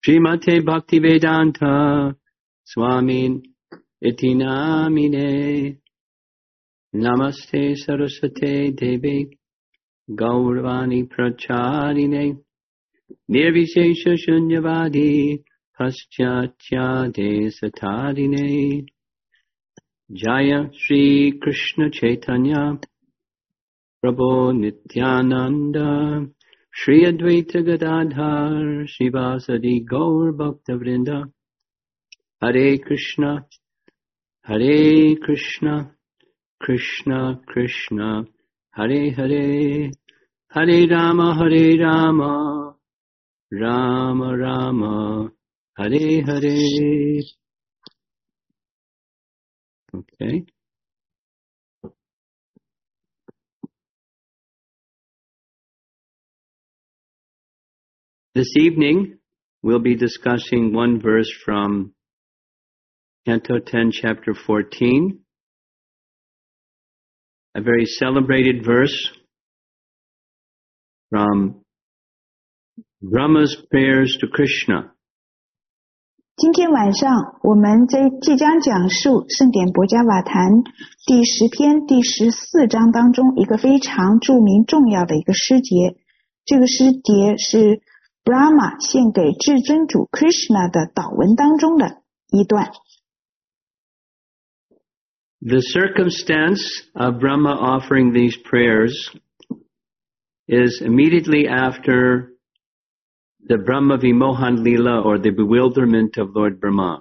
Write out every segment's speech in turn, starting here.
Srimate Bhaktivedanta Swamin Iti Namine Namaste Saraswate Devi Gauravani Pracharine Nirvishesha Shunyavadi Paschatya Desatarine Jaya Shri Krishna Chaitanya Prabhu Nityananda Shri Advaita Gadadhar Shivasadi Gaur Bhakta Vrinda Hare Krishna Krishna Krishna Hare Hare Hare Rama Rama Rama Hare Hare. Okay. This evening, we'll be discussing one verse from Canto 10, Chapter 14, a very celebrated verse from Brahma's prayers to Krishna. 今天晚上我们即将讲述圣典博伽瓦坛第10篇第14章当中一个非常著名重要的一个诗节。这个诗节是 Brahma 献给至尊主 Krishna 的祷文当中的一段。 The circumstance of Brahma offering these prayers is immediately after the Brahma Vimohan Lila, or the bewilderment of Lord Brahma.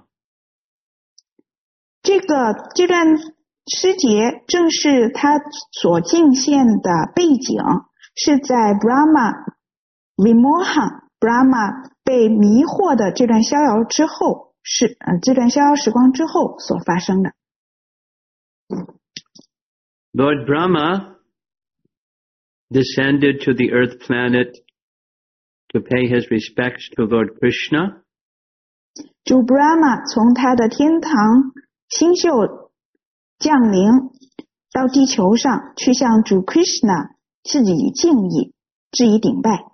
这段诗节正是他所进献的背景，是在 Brahma Vimohan Brahma 被迷惑的这段逍遥之后，这段逍遥时光之后所发生的。 Lord Brahma descended to the earth planet to pay his respects to Lord Krishna. 主 Brahma 从他的天堂星宿降临到地球上，去向主 Krishna 致以敬意，致以顶拜。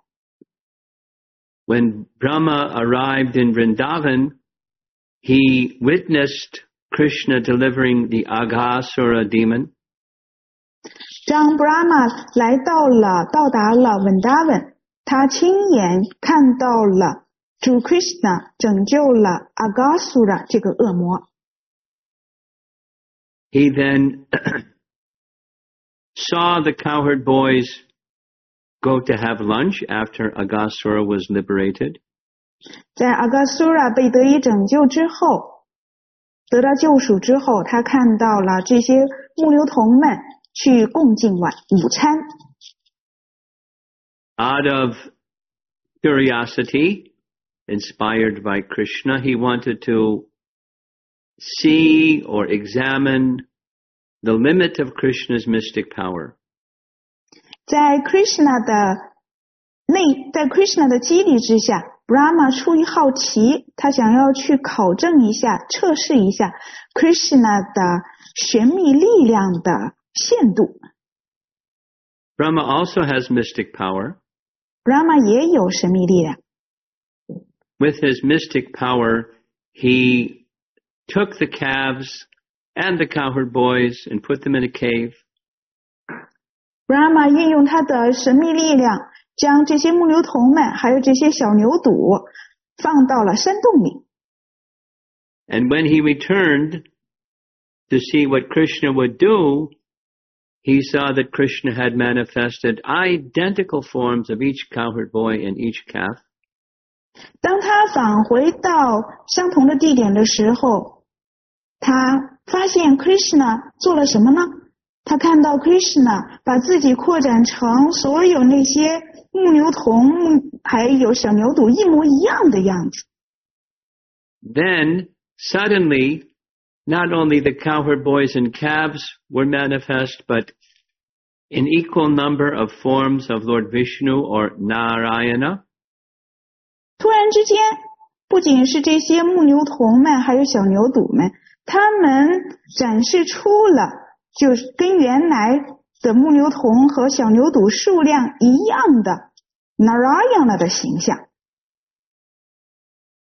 When Brahma arrived in Vrindavan, he witnessed Krishna delivering the Aghasura demon. 当 Brahma 到达了 Vrindavan， 他亲眼看到了主 Krishna 拯救了 Aghasura 这个恶魔。 He then saw the cowherd boys go to have lunch after Aghasura was liberated. 在 Aghasura 被得以拯救之后，得到救赎之后，他看到了这些牧牛童们去共进午餐。 Out of curiosity, inspired by Krishna, he wanted to see or examine the limit of Krishna's mystic power. 在 Krishna 的激励之下， Brahma 出于好奇，他想要去考证一下，测试一下 Krishna 的玄秘力量的限度。 Brahma also has mystic power. Brahma 也有神秘力量。 With his mystic power, he took the calves and the cowherd boys and put them in a cave. Brahma 运用他的神秘力量，将这些牧牛童们还有这些小牛犊放到了山洞里。 And when he returned to see what Krishna would do, he saw that Krishna had manifested identical forms of each cowherd boy and each calf. 当他返回到相同的地点的时候，他发现 Krishna 做了什么呢？他看到 Krishna 把自己扩展成所有那些牧牛童还有小牛犊一模一样的样子。 Then, suddenly, not only the cowherd boys and calves were manifest, but an equal number of forms of Lord Vishnu or Narayana. 突然之间，不仅是这些牧牛童们还有小牛犊们，他们展示出了就是跟原来的牧牛童和小牛犊数量一样的 Narayana 的形象。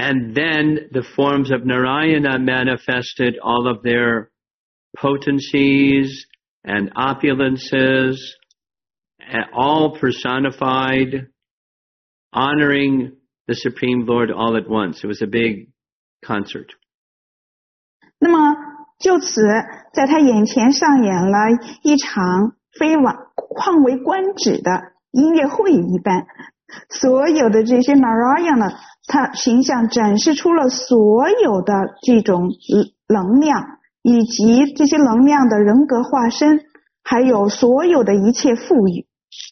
And then the forms of Narayana manifested all of their potencies and opulences, all personified, honoring the Supreme Lord all at once. It was a big concert. 那么就此在他眼前上演了一场旷为观止的音乐会一般，所有的这些 Narayana 他形象展示出了所有的这种能量，以及这些能量的人格化身，还有所有的一切赋予。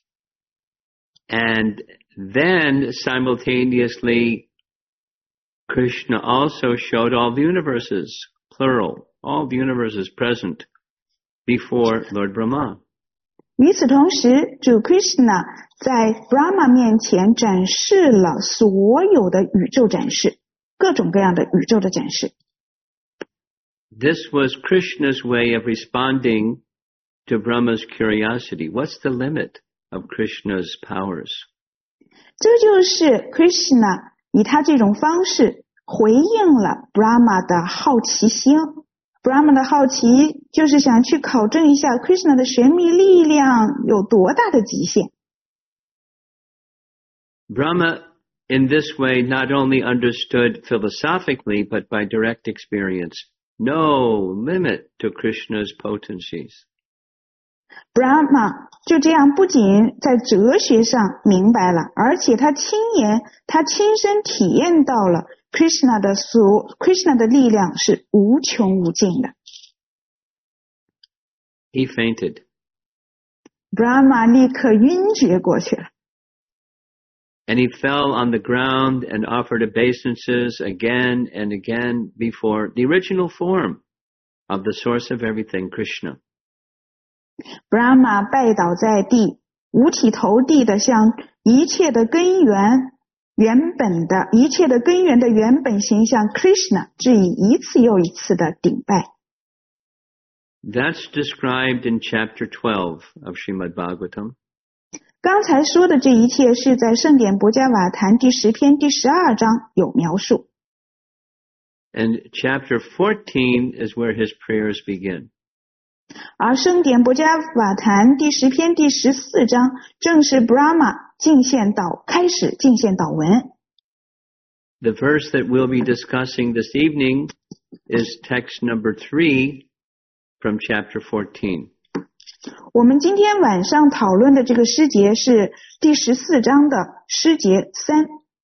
And then simultaneously Krishna also showed all the universes, plural, all the universes present before Lord Brahma. 与此同时，主 Krishna 在 Brahma 面前展示了所有的宇宙展示，各种各样的宇宙的展示。 This was Krishna's way of responding to Brahma's curiosity. What's the limit of Krishna's powers? 这就是 Krishna 以他这种方式回应了 Brahma 的好奇心。Brahma 的好奇就是想去考证一下 Krishna 的神秘力量有多大的极限。 Brahma, in this way, not only understood philosophically, but by direct experience, no limit to Krishna's potencies. Brahma 就这样不仅在哲学上明白了，而且他亲身体验到了 Krishna 的力量是无穷无尽的。 He fainted. Brahma 立刻晕厥过去了。 And he fell on the ground and offered obeisances again and again before the original form of the source of everything, Krishna. Brahma 拜倒在地，五体投地的向一切的根源的原本形象 Krishna 致以一次又一次的顶拜。 That's described in chapter 12 of Srimad Bhagavatam. 刚才说的这一切是在圣典博伽瓦坛第10篇第12章有描述。 And chapter 14 is where his prayers begin. 而圣典博伽瓦坛第10篇第14章正是 Brahma 开始敬献祷文。 The verse that we'll be discussing this evening is text number 3 from chapter 14. 我们今天晚上讨论的这个诗节是第14章的诗节3。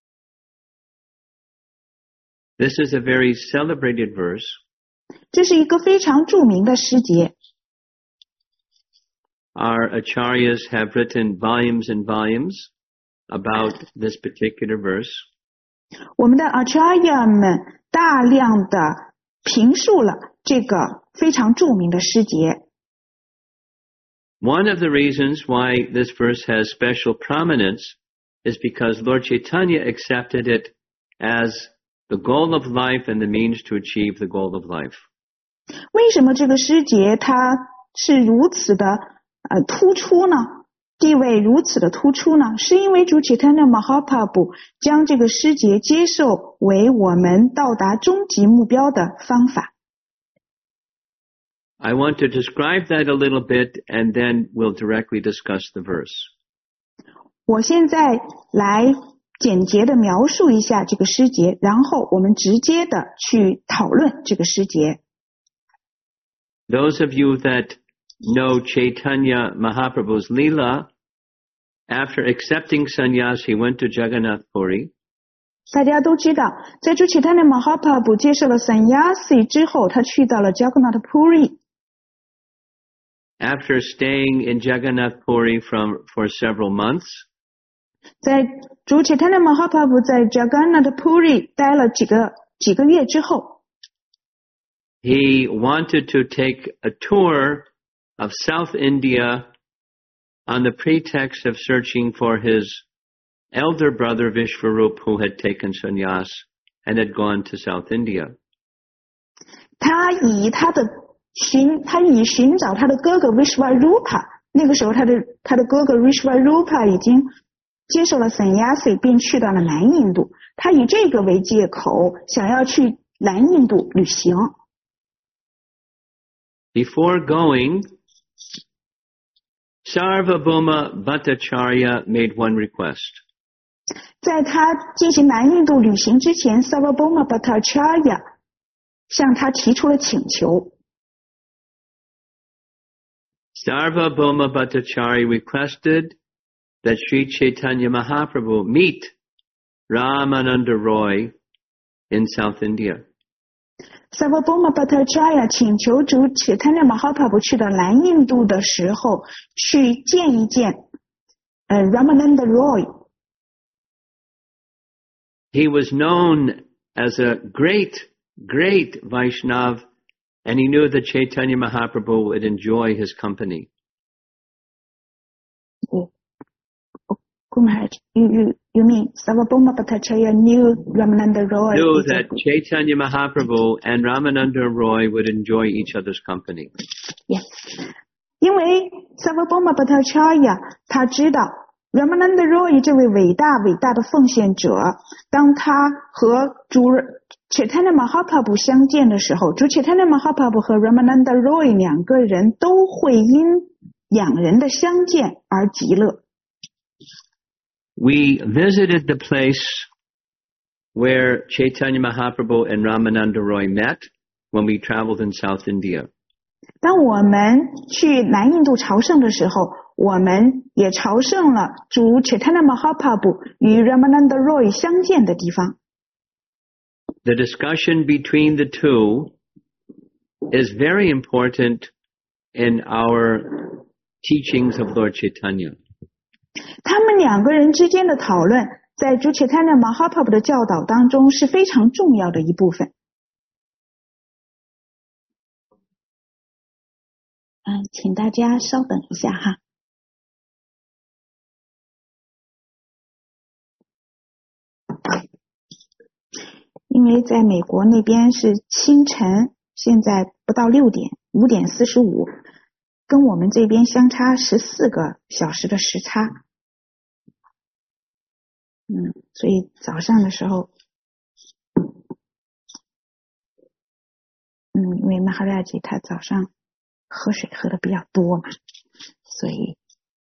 This is a very celebrated verse. 这是一个非常著名的诗节。 Our acharyas have written volumes and volumes about this particular verse. 我们的 acharya 们大量的评述了这个非常著名的诗节。 One of the reasons why this verse has special prominence is because Lord Chaitanya accepted it as the goal of life and the means to achieve the goal of life. 为什么这个诗节它是如此的突出呢？地位如此的突出呢？是因为主 Chaitanya Mahaprabhu 将这个诗节接受为我们到达终极目标的方法。 I want to describe that a little bit and then we'll directly discuss the verse. 我现在来简洁的描述一下这个诗节，然后我们直接的去讨论这个诗节。 Those of you that know Chaitanya Mahaprabhu's Leela, after accepting sannyas, he went to Jagannath Puri. 大家都知道，在主 Chaitanya Mahaprabhu 接受了 sannyasi 之后，他去到了 Jagannath Puri。 After staying in Jagannath Puri for several months, 在主 Chaitanya Mahaprabhu 在 Jagannath Puri 待了几个月之后， he wanted to take a tour of South India on the pretext of searching for his elder brother Vishwarup, who had taken sannyas and had gone to South India. 他以寻找他的哥哥 Vishwarupa， 那个时候他的哥哥 Vishwarupa 已经接受了散压岁，并去到了南印度。他以这个为借口，想要去南印度旅行。 Before going, Sarvabhauma Bhattacharya made one request. 在他进行南印度旅行之前 ，Sarvabhauma Bhattacharya 向他提出了请求。 Sarvabhauma Bhattacharya requested that Sri Chaitanya Mahaprabhu meet Ramananda Roy in South India. Sarvabhauma Bhattacharya 请求主 Chaitanya Mahaprabhu 去到南印度的时候，去见一见Ramananda Roy。 He was known as a great Vaishnav, and he knew that Chaitanya Mahaprabhu would enjoy his company. Kumar, you mean Sarvabhauma Bhattacharya knew Ramananda Roy? Knew that Chaitanya Mahaprabhu and Ramananda Roy would enjoy each other's company. Yes. 因为 Sarvabhauma Bhattacharya 他知道 Ramananda Roy 这位伟大的奉献者，当他和主 Chaitanya Mahaprabhu 相见的时候，主 Chaitanya Mahaprabhu 和 Ramananda Roy 两个人都会因两人的相见而极乐。 We visited the place where Chaitanya Mahaprabhu and Ramananda Roy met when we traveled in South India. 当我们去南印度朝圣的时候，我们也朝圣了主 Chaitanya Mahaprabhu 与 Ramananda Roy 相见的地方。 The discussion between the two is very important in our teachings of Lord Chaitanya. 他们两个人之间的讨论，在主 Chaitanya Mahaprabhu 的教导当中是非常重要的一部分。请大家稍等一下哈。因为在美国那边是清晨，现在不到6点，5点45，跟我们这边相差14个小时的时差。所以早上的时候，因为马哈拉吉他早上喝水喝的比较多嘛，所以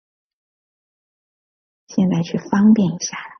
现在去方便一下了。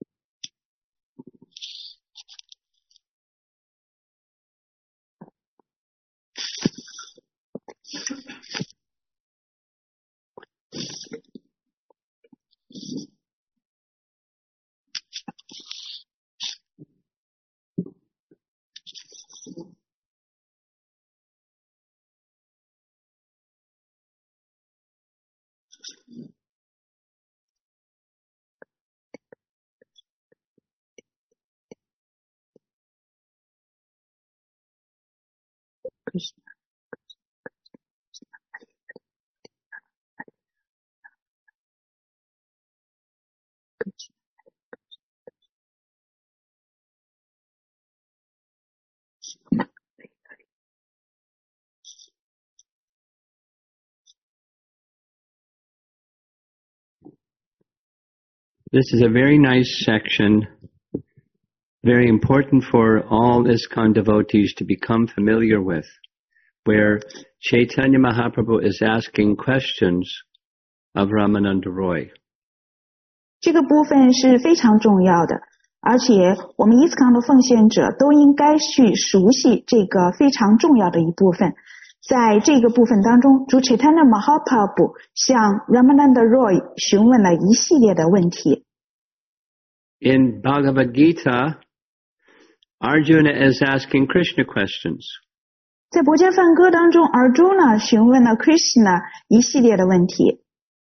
This is a very nice section, very important for all ISKCON devotees to become familiar with, where Chaitanya Mahaprabhu is asking questions of Ramananda Roy. 这个部分是非常重要的，而且我们 ISKCON 的奉献者都应该去熟悉这个非常重要的一部分。在这个部分当中，主 Chaitanya Mahaprabhu 向 Ramananda Roy 询问了一系列的问题。 In Bhagavad Gita, Arjuna is asking Krishna questions. 在《博迦梵歌》当中 ，Arjuna 询问了 Krishna 一系列的问题。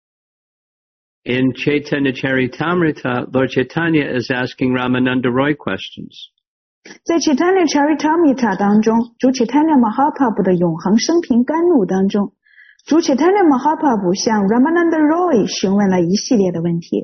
In Chaitanya Charitamrita, Lord Chaitanya is asking Ramananda Roy questions. 在 Chaitanya Charitamrita 当中，主 Chaitanya Mahaprabhu 的永恒生平甘露当中，主 Chaitanya Mahaprabhu 向 Ramananda Roy 询问了一系列的问题。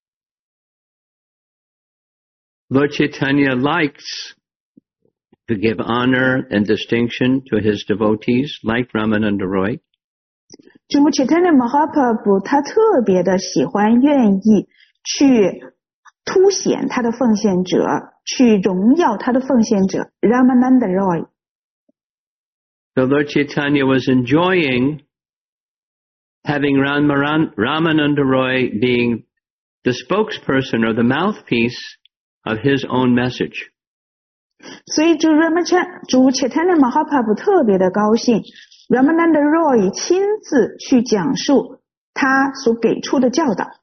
Lord Chaitanya likes to give honor and distinction to his devotees, like Ramananda Roy. 主 Chaitanya Mahaprabhu 他特别的喜欢愿意去凸显他的奉献者，去荣耀他的奉献者 Ramananda Roy。 So Lord Chaitanya was enjoying having Ramananda Roy being the spokesperson or the mouthpiece of his own message. 所以主 Chaitanya Mahaprabhu 特别的高兴 Ramananda Roy 亲自去讲述他所给出的教导。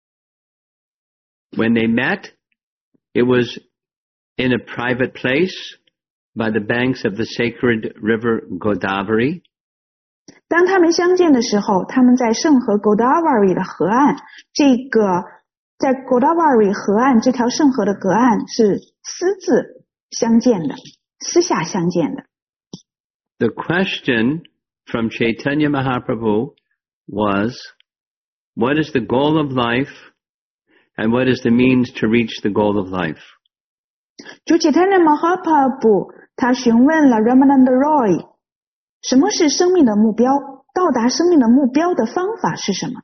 When they met, it was in a private place by the banks of the sacred river Godavari. 当他们相见的时候，他们在圣河 Godavari 的河岸，这个在 Godavari 河岸这条圣河的隔岸是私自相见的，私下相见的。 The question from Chaitanya Mahaprabhu was, what is the goal of life and what is the means to reach the goal of life? 主 Chaitanya Mahaprabhu 他询问了 Ramananda Roy 什么是生命的目标，到达生命的目标的方法是什么。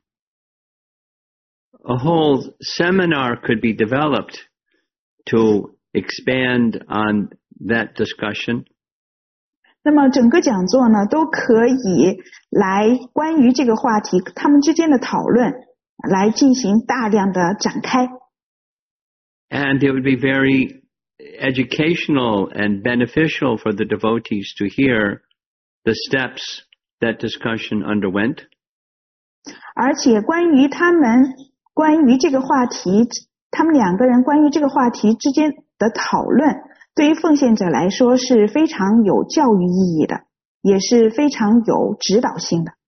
A whole seminar could be developed to expand on that discussion. 那么整个讲座呢，都可以来关于这个话题他们之间的讨论来进行大量的展开。 And it would be very educational and beneficial for the devotees to hear the steps that discussion underwent. 而且关于这个话题，他们两个人关于这个话题之间的讨论，对于奉献者来说是非常有教育意义的，也是非常有指导性的。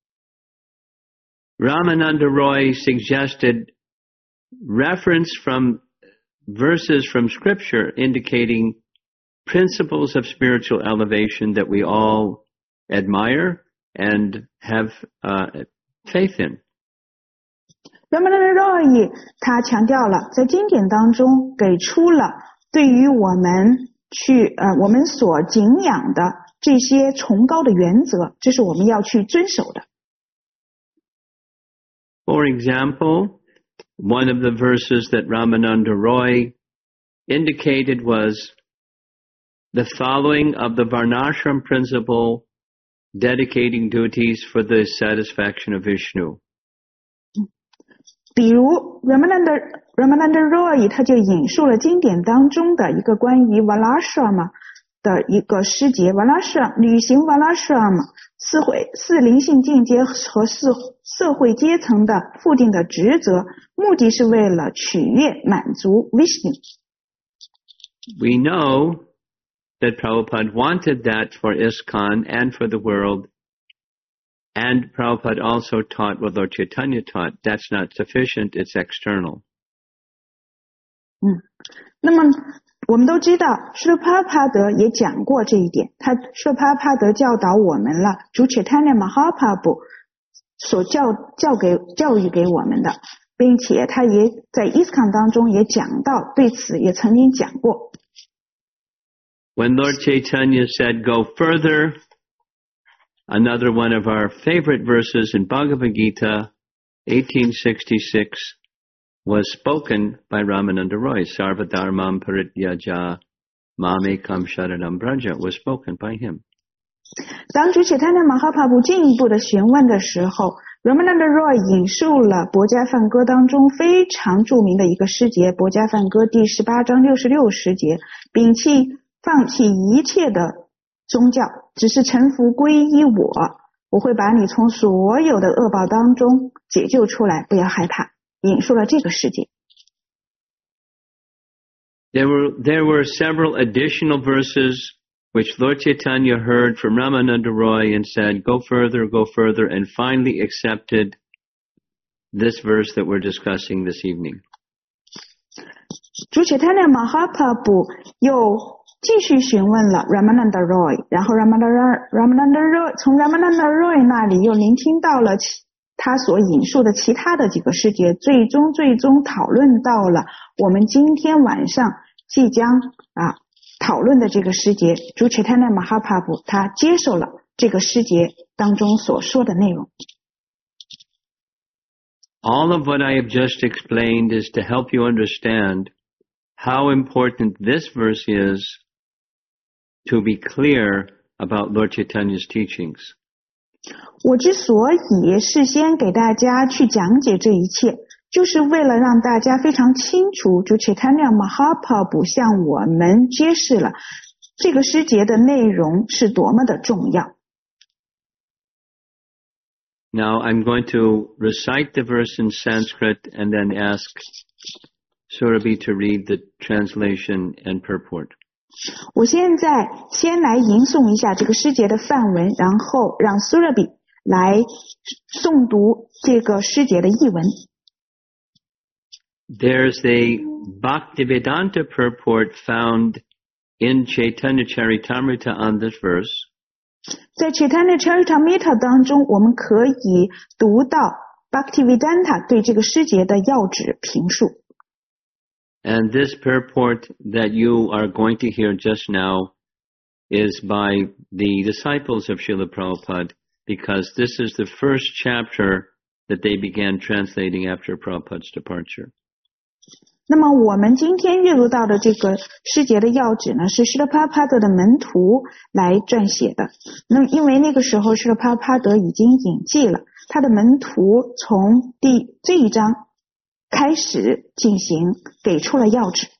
Ramananda Roy suggested reference from verses from scripture indicating principles of spiritual elevation that we all admire and have faith in. Ramananda Roy 他强调了在经典当中给出了对于我们所敬仰的这些崇高的原则，这是我们要去遵守的。 For example, one of the verses that Ramananda Roy indicated was the following of the Varnashram principle, dedicating duties for the satisfaction of Vishnu. 比如 Ramananda Roy 他就引述了经典当中的一个关于 Varnashram 的一个诗节 Varnashram 履行 Varnashram 四灵性境界和社会阶层的附定的职责，目的是为了取悦满足 Vishnu。 We know that Prabhupada wanted that for ISKCON and for the world, and Prabhupada also taught what Lord Chaitanya taught. That's not sufficient, it's external. 那么我们都知道施罗帕帕德也讲过这一点，施罗帕帕德教导我们了主 Chaitanya Mahaprabhu 所教育给我们的，并且他也在 ISKCON 当中也讲到，对此也曾经讲过。 When Lord Chaitanya said, go further, another one of our favorite verses in Bhagavad Gita, 1866, was spoken by Ramananda Roy. Sarvadharmam parityaja mamekam sharanam braja was spoken by him. 当主 Chaitanya Mahaprabhu 进一步的询问的时候 Ramananda Roy 引述了《薄伽梵歌》当中非常著名的一个诗节《薄伽梵歌》第18章66诗节，放弃一切的宗教，只是臣服皈依我会把你从所有的恶报当中解救出来，不要害怕。引述了这个诗节。 There were several additional verses which Lord Chaitanya heard from Ramananda Roy and said, go further, and finally accepted this verse that we're discussing this evening. 主 Chaitanya Mahaprabhu 又继续询问了 Ramananda Roy， 然后 Ramananda Roy 从 Ramananda Roy 那里又聆听到了他所引述的其他的几个诗节，最终讨论到了我们今天晚上即将讨论的这个诗节，主 Chaitanya Mahaprabhu 他接受了这个诗节当中所说的内容。 All of what I have just explained is to help you understand how important this verse is to be clear about Lord Chaitanya's teachings. 我之所以事先给大家去讲解这一切，就是为了让大家非常清楚，就 Chaitanya Mahaprabhu 向我们揭示了这个诗节的内容是多么的重要。 Now I'm going to recite the verse in Sanskrit and then ask Surabhi to read the translation and purport. 我现在先来吟诵一下这个诗节的范文，然后让 Surabhi 来诵读这个诗节的译文。 There's a Bhaktivedanta purport found in Chaitanya Charitamrita on this verse. 在 Chaitanya Charitamrita 当中，我们可以读到 Bhaktivedanta 对这个诗节的要旨评述。 And this purport that you are going to hear just now is by the disciples of Srila Prabhupada, because this is the first chapter that they began translating after Prabhupada's departure. 那么我们今天阅读到的这个诗节的要旨呢，是Srila Prabhupada的门徒来撰写的。那么因为那个时候Srila Prabhupada已经隐迹了，他的门徒从这一章开始进行，给出了要旨。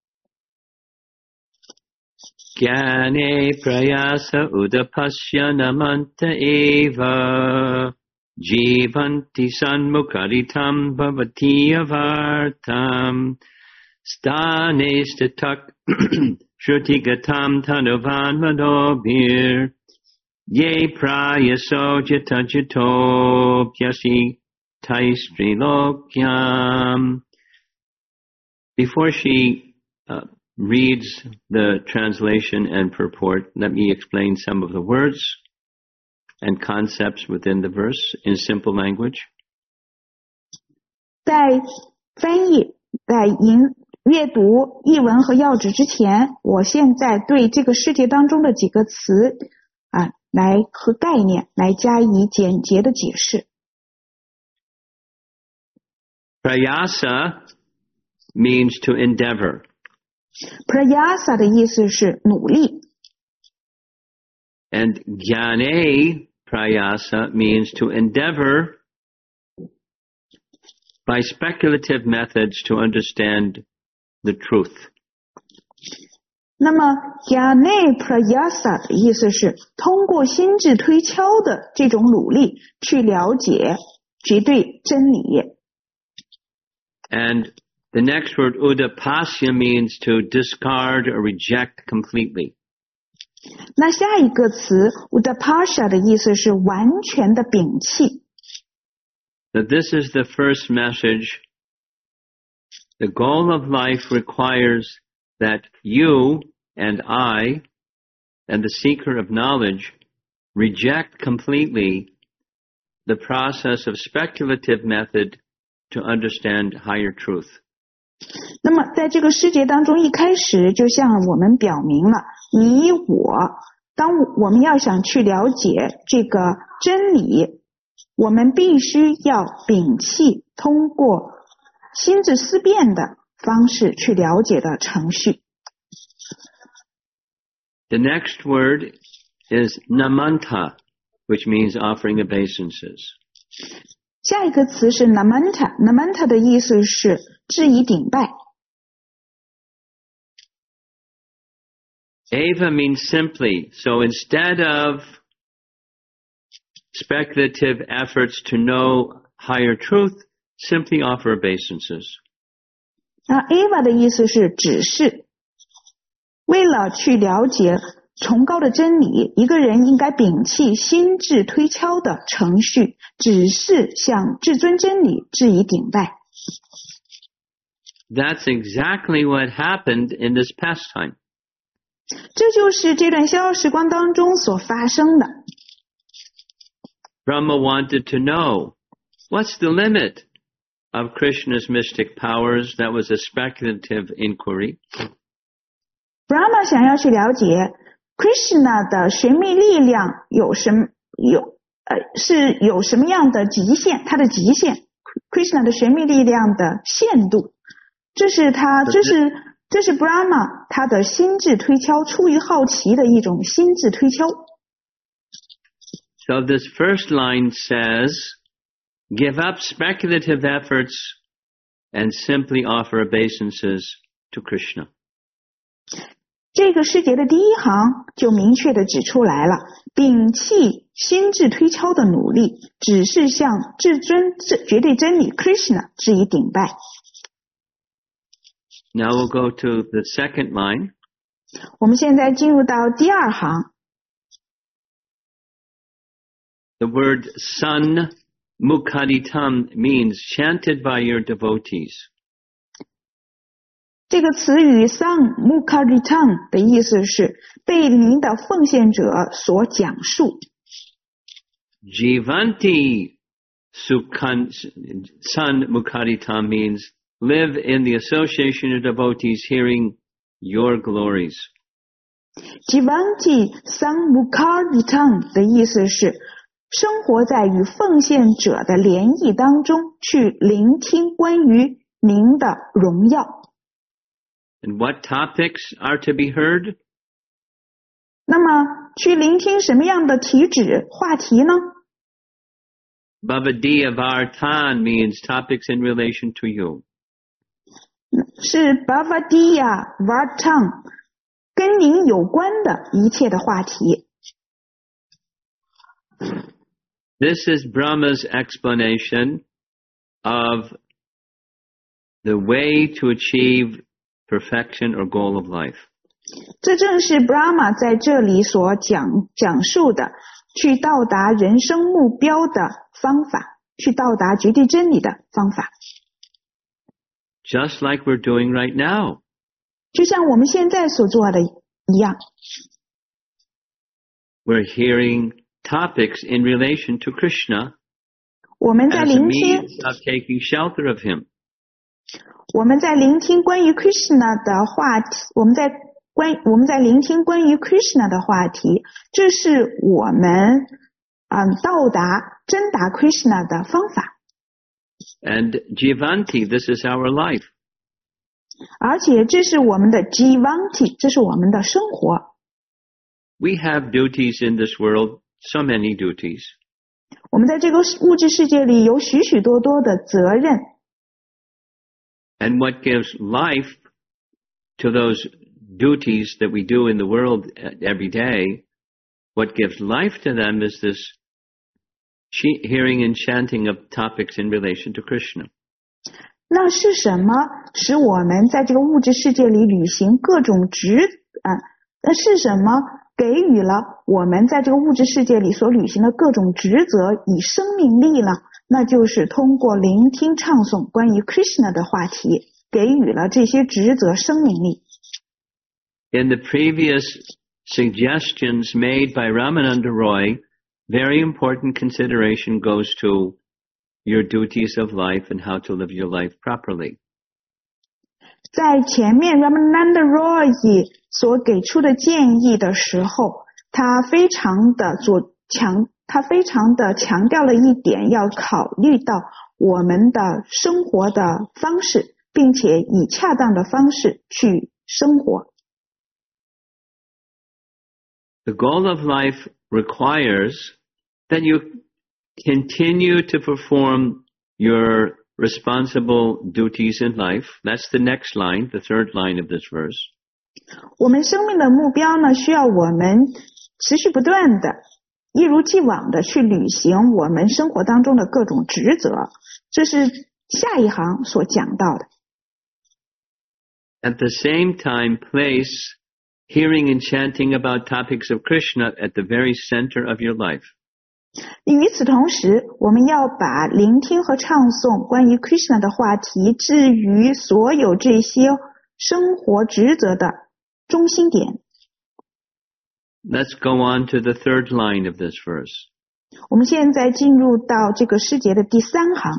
Gyane prayasa udapasya namanta eva jivanti sanmukharitam bhavati avartam stane statak shrutigatam tanuvan manobhir ye prayaso jitajito pyasi Taistrilokyam. Before she reads the translation and purport, let me explain some of the words and concepts within the verse in simple language. 在翻译、在阅读译文和要旨之前，我现在对这个诗节当中的几个词来和概念来加以简洁的解释。 Prayasa means to endeavor. Prayasa 的意思是努力。 And Gyane Prayasa means to endeavor by speculative methods to understand the truth. 那么 Gyane Prayasa 的意思是通过心智推敲的这种努力去了解绝对真理。 And the next word, udapasya, means to discard or reject completely. 那下一个词 udapasya 的意思是完全的摒弃。 That this is the first message. The goal of life requires that you and I and the seeker of knowledge reject completely the process of speculative method to understand higher truth. 那么在这个诗节当中，一开始就向我们表明了，你我，当我们要想去了解这个真理，我们必须要摒弃通过心智思辨的方式去了解的程序。 The next word is namanta, which means offering obeisances. 下一个词是 namanta 的意思是致以顶拜。 Eva means simply, so instead of speculative efforts to know higher truth, simply offer obeisances. 那 Eva 的意思是只是，为了去了解崇高的真理，一个人应该摒弃心智推敲的程序，只是向至尊真理致以顶拜。 That's exactly what happened in this pastime. 这就是这段逍遥时光当中所发生的。 Brahma wanted to know, what's the limit of Krishna's mystic powers? That was a speculative inquiry. Brahma 想要去了解 Krishna 的神秘力量有什么样的极限，它的极限。 Krishna 的神秘力量的限度。这是 Brahma 他的心智推敲，出于好奇的一种心智推敲。 So this first line says, give up speculative efforts and simply offer obeisances to Krishna. 这个诗节的第一行就明确地指出来了，摒弃心智推敲的努力，只是向至尊绝对真理 Krishna 致以顶拜。 Now we'll go to the second line. 我们现在进入到第二行。 The word San Mukharitam means chanted by your devotees. 这个词语 San Mukharitam 的意思是被您的奉献者所讲述。 Jivanti San Mukharitam means live in the association of devotees hearing your glories. Jivanti San Mukharitam 的意思是生活在与奉献者的联谊当中，去聆听关于您的荣耀。 And what topics are to be heard? 那么去聆听什么样的题旨话题呢？ Bhavadiya Vartan means topics in relation to you. 是 Bhavadiya Vartan 跟您有关的一切的话题。 This is Brahma's explanation of the way to achieve perfection or goal of life. 这正是 Brahma 在这里所讲述的，去到达人生目标的方法，去到达绝对真理的方法。 Just like we're doing right now. 就像我们现在所做的一样。 We're hearing topics in relation to Krishna 我们在 as a 聆听 means of taking shelter of him. 我们在聆听关于 Krishna 的话题，我们在聆听关于 Krishna 的话题，这是我们真达 Krishna 的方法。 And Jivanti, this is our life. 而且这是我们的 Jivanti， 这是我们的生活。 We have duties in this world, so many duties. 我们在这个物质世界里有许许多多的责任。 And what gives life to those duties that we do in the world every day, what gives life to them is this hearing and chanting of topics in relation to Krishna. 那是什么使我们在这个物质世界里履行各种那是什么给予了我们在这个物质世界里所履行的各种职责以生命力呢？那就是通过聆听唱诵关于 Krishna 的话题，给予了这些职责生命力。 In the previous suggestions made by Ramananda Roy, very important consideration goes to your duties of life and how to live your life properly. 在前面 Ramananda Roy 所给出的建议的时候，他非常的强调了一点，要考虑到我们的生活的方式，并且以恰当的方式去生活。 The goal of life requires that you continue to perform your responsible duties in life. That's the next line, the third line of this verse. 我们生命的目标呢，需要我们持续不断的一如既往的去履行我们生活当中的各种职责，这是下一行所讲到的。 At the same time, place hearing and chanting about topics of Krishna at the very center of your life. 与此同时，我们要把聆听和唱诵关于 Krishna 的话题置于所有这些生活职责的中心点。 Let's go on to the third line of this verse. 我们现在进入到这个诗节的第三行。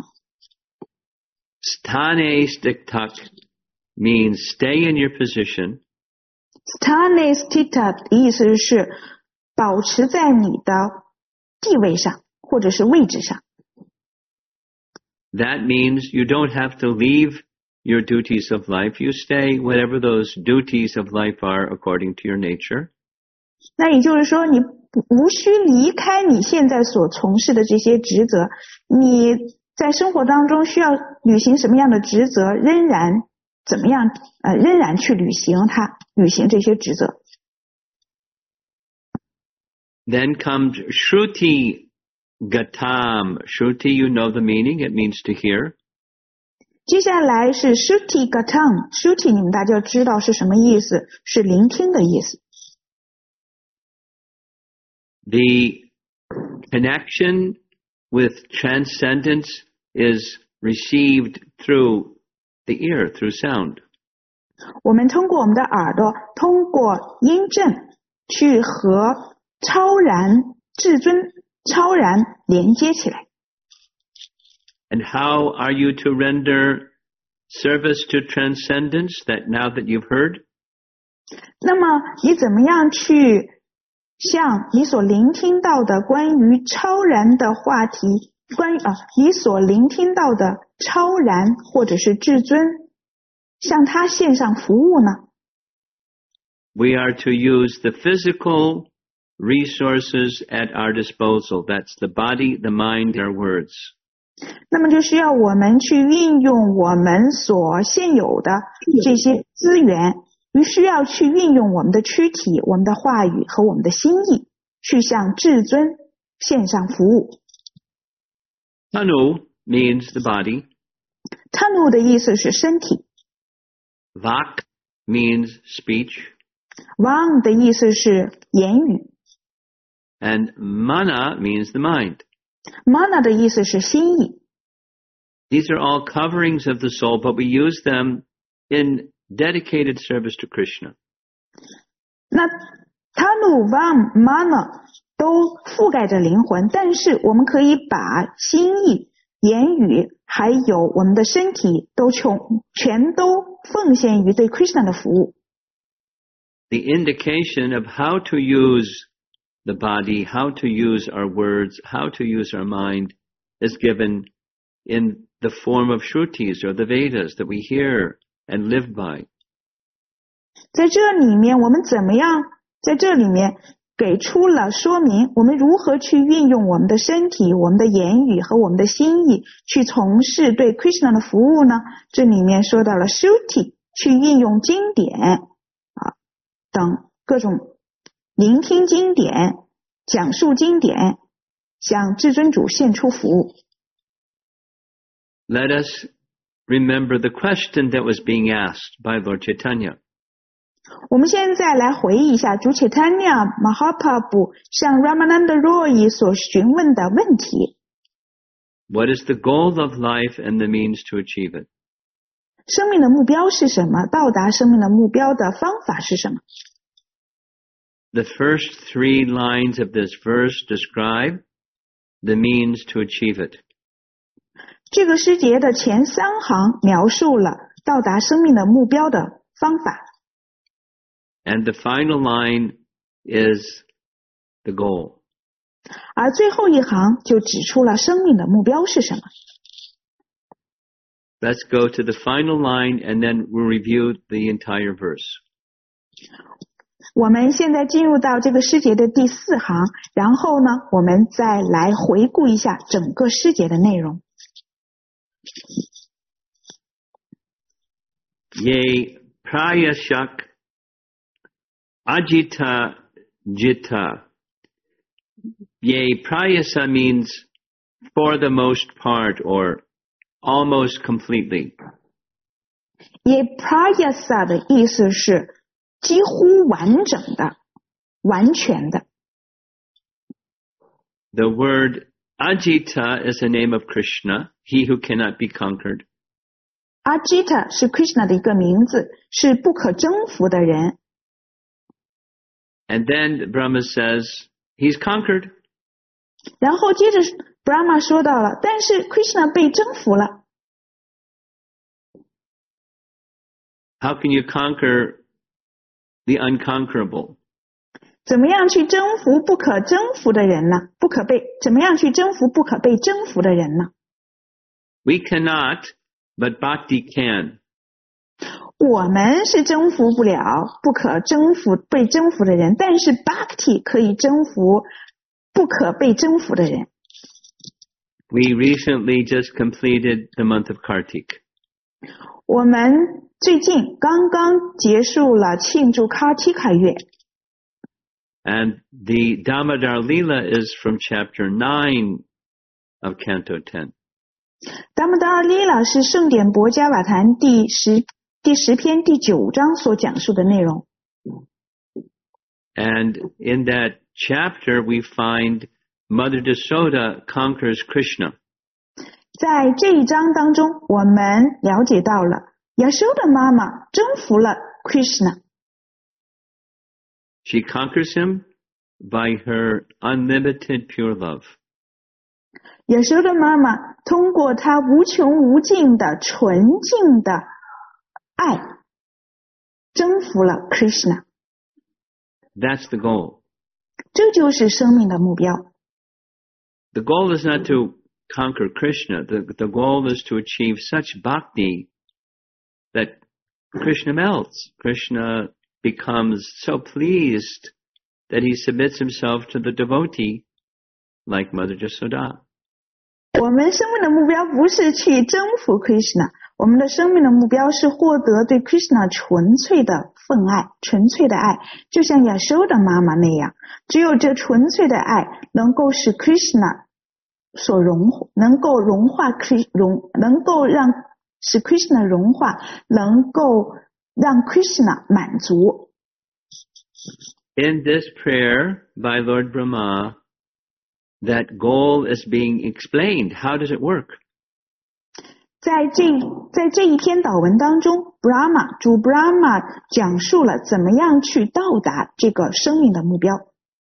Sthane stiktak means stay in your position. Sthane stiktak 的意思是保持在你的地位上或者是位置上。 that means you don't have to leave your duties of life. You stay whatever those duties of life are according to your nature. 那也就是说，你无需离开你现在所从事的这些职责，你在生活当中需要履行什么样的职责，仍然去履行这些职责。 Then comes Shruti Gatam. Shruti, you know the meaning. It means to hear. 接下来是 Shruti Gatam。Shruti 你们大家知道是什么意思？是聆听的意思。 The connection with transcendence is received through the ear, through sound. 我们通过我们的耳朵，通过音震去和超然、至尊、超然连接起来。 And how are you to render service to transcendence now that you've heard? 那么你怎么样去向你所聆听到的关于超然的话题，你所聆听到的超然或者是至尊，向他献上服务呢？ We are to use the physical resources at our disposal. That's the body, the mind, and our words. 那么就需要我们去运用我们所现有的这些资源，需要去运用我们的躯体、我们的话语和我们的心意，去向至尊献上服务。 Tanu means the body. Tanu 的意思是身体。 Vak means speech. Vang 的意思是言语。 And mana means the mind. Mana 的意思是心意。 These are all coverings of the soul, but we use them in dedicated service to Krishna. 那 Tanu, Vam, Mana 都覆盖着灵魂，但是我们可以把心意、言语还有我们的身体全都奉献于对 Krishna 的服务。 The indication of how to use the body, how to use our words, how to use our mind is given in the form of Shrutis or the Vedas that we hear and live by. 在这里面我们怎么样在这里面给出了说明，我们如何去运用我们的身体、我们的言语和我们的心意去从事对 Krishna 的服务呢？这里面说到了 Shruti 去运用经典等各种聆听经典、讲述经典，向至尊主献出服务。 Let us remember the question that was being asked by Lord Chaitanya. 我们现在来回忆一下主 Chaitanya Mahaprabhu 向 Ramananda Roy 所询问的问题。 What is the goal of life and the means to achieve it? 生命的目标是什么？到达生命的目标的方法是什么？ The first 3 lines of this verse describe the means to achieve it. 这个诗节的前3行描述了到达生命的目标的方法。 And the final line is the goal. 而最后一行就指出了生命的目标是什么。 Let's go to the final line and then we'll review the entire verse. 我们现在进入到这个诗节的第4行，然后呢，我们再来回顾一下整个诗节的内容。 Ye prayashak ajita jita. Ye prayasa means for the most part or almost completely. Ye prayasa 的意思是几乎完整的、完全的。 The word Ajita is the name of Krishna, he who cannot be conquered. Ajita 是 Krishna 的一个名字，是不可征服的人。 And then Brahma says, he's conquered. 然后接着 Brahma 说到了，但是 Krishna 被征服了。 How can you conquer the unconquerable? 怎么样去征服不可征服的人呢？怎么样去征服不可被征服的人呢？ We cannot, but bhakti can. 我们是征服不了不可征服被征服的人，但是 Bhakti 可以征服不可被征服的人。 We recently just completed the month of Kartik. 我们最近刚刚结束了庆祝 Kartika 月。 And the Damodar Leela is from chapter 9 of Canto 10. Damodar Leela 是圣典博伽瓦坛第10篇第9章所讲述的内容。 And in that chapter we find Mother Yasoda conquers Krishna. 在这一章当中，我们了解到了 Yasoda 妈妈征服了 Krishna。 She conquers him by her unlimited pure love. Yasoda 妈妈通过她无穷无尽的纯净的爱征服了 Krishna。 That's the goal. 这就是生命的目标。 The goal is not to conquer Krishna. The goal is to achieve such bhakti that Krishna melts. Krishna becomes so pleased that he submits himself to the devotee like Mother Yasoda. 我们生命的目标不是去征服 Krishna， 我们的生命的目标是获得对 Krishna 纯粹的愤爱，纯粹的爱，就像 Yasoda 妈妈那样，只有这纯粹的爱能够使 Krishna 能够融化能够使 Krishna 融化，能够让 Krishna 满足。 In this prayer by Lord Brahma, that goal is being explained. How does it work? 在这一篇祷文当中 主 Brahma 讲述了怎么样去到达这个生命的目标。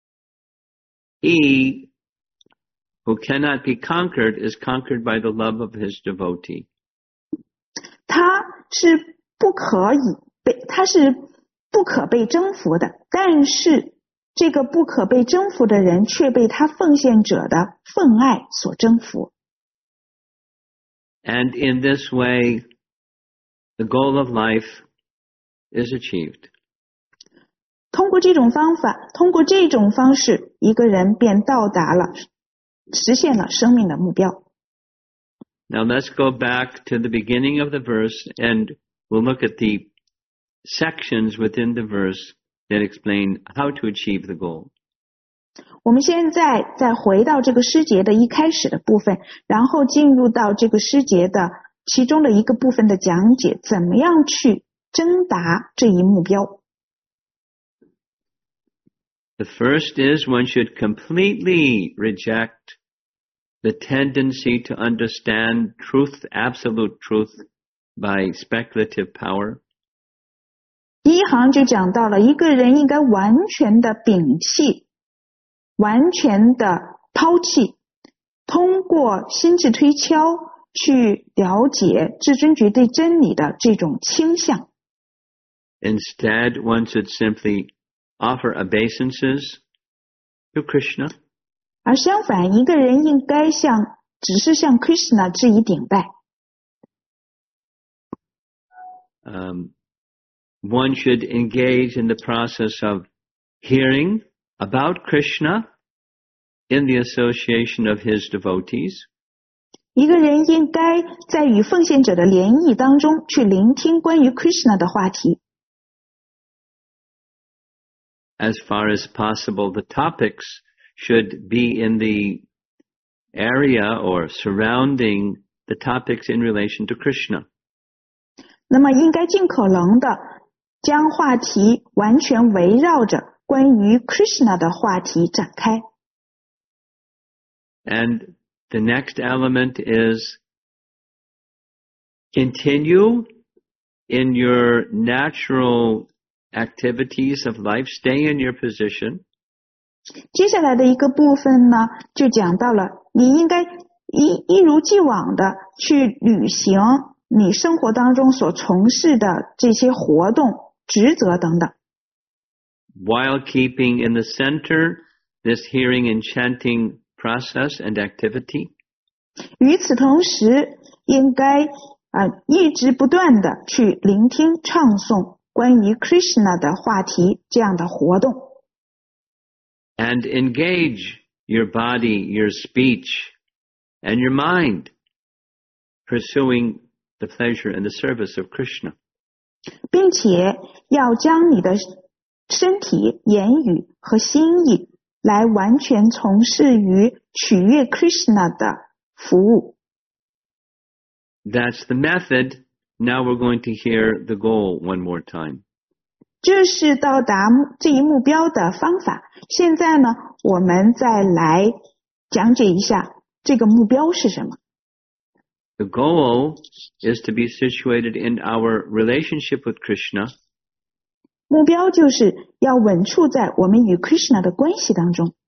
He who cannot be conquered is conquered by the love of his devotee. 他是不可被征服的，但是这个不可被征服的人却被他奉献者的愤爱所征服。 And in this way, the goal of life is achieved. 通过这种方式，一个人便实现了生命的目标。 Now let's go back to the beginning of the verse and we'll look at the sections within the verse that explain how to achieve the goal. 我们现在再回到这个诗节的一开始的部分，然后进入到这个诗节的其中的一个部分的讲解，怎么样去征达这一目标。 The first is one should completely reject the tendency to understand truth, absolute truth, by speculative power. 第一行就讲到了，一个人应该完全的摒弃，完全的抛弃，通过心智推敲去了解至尊绝对真理的这种倾向。 Instead, one should simply offer obeisances to Krishna. 而相反，一个人应该只是向 Krishna 致以顶拜。 One should engage in the process of hearing about Krishna in the association of his devotees. 一个人应该在与奉献者的联谊当中去聆听关于 Krishna 的话题。 As far as possible, the topics should be in the area or surrounding the topics in relation to Krishna. 那么应该尽可能的将话题完全围绕着关于 Krishna 的话题展开。 And the next element is continue in your natural activities of life, stay in your position. 接下来的一个部分呢，就讲到了你应该一如既往的去履行你生活当中所从事的这些活动、职责等等。 While keeping in the center this hearing and chanting process and activity. 与此同时，应该一直不断的去聆听唱诵关于 Krishna 的话题这样的活动。 And engage your body, your speech, and your mind pursuing the pleasure and the service of Krishna. 并且要将你的身体、言语和心意来完全从事于取悦 Krishna 的服务。 That's the method. Now we're going to hear the goal one more time. 这是到达这一目标的方法。现在呢，我们再来讲解一下这个目标是什么。 The goal is to be situated in our relationship with Krishna. 目标就是要稳处在我们与 Krishna 的关系当中。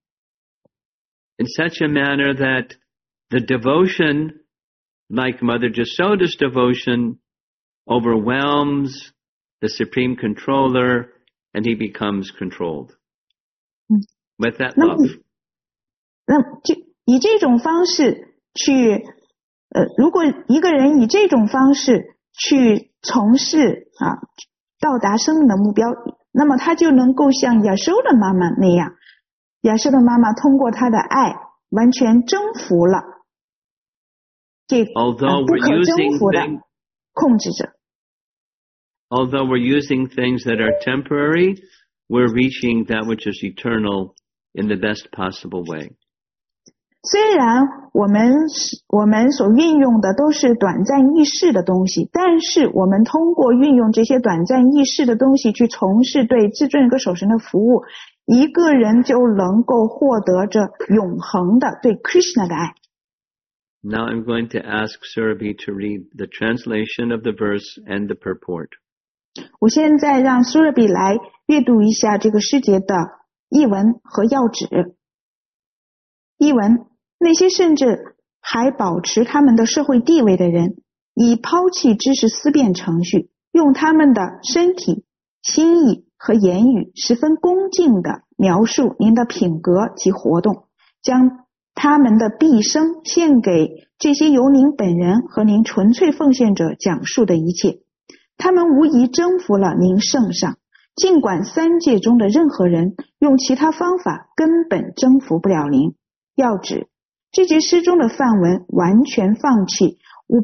In such a manner that the devotion, like Mother Jasoda's devotion, overwhelms the Supreme Controller and he becomes controlled. With that love. 那就以这种方式去如果一个人以这种方式去从事到达生命的目标，那么他就能够像亚修的妈妈那样，亚修的妈妈通过她的爱完全征服了这不可征服的控制者。 Although we're using things that are temporary, we're reaching that which is eternal in the best possible way. 虽然我们所运用的都是短暂易逝的东西，但是我们通过运用这些短暂易逝的东西去从事对至尊人格守神的服务，一个人就能够获得着永恒的对 Krishna 的爱。 Now I'm going to ask Surabhi to read the translation of the verse and the purport. 我现在让 Surabhi 来阅读一下这个诗节的译文和要旨。译文：那些甚至还保持他们的社会地位的人，以抛弃知识思辨程序，用他们的身体、心意和言语十分恭敬地描述您的品格及活动，将他们的毕生献给这些由您本人和您纯粹奉献者讲述的一切。他们无疑征服了您圣上，尽管三界中的任何人用其他方法根本征服不了您。要旨：这节诗中的范文完全放弃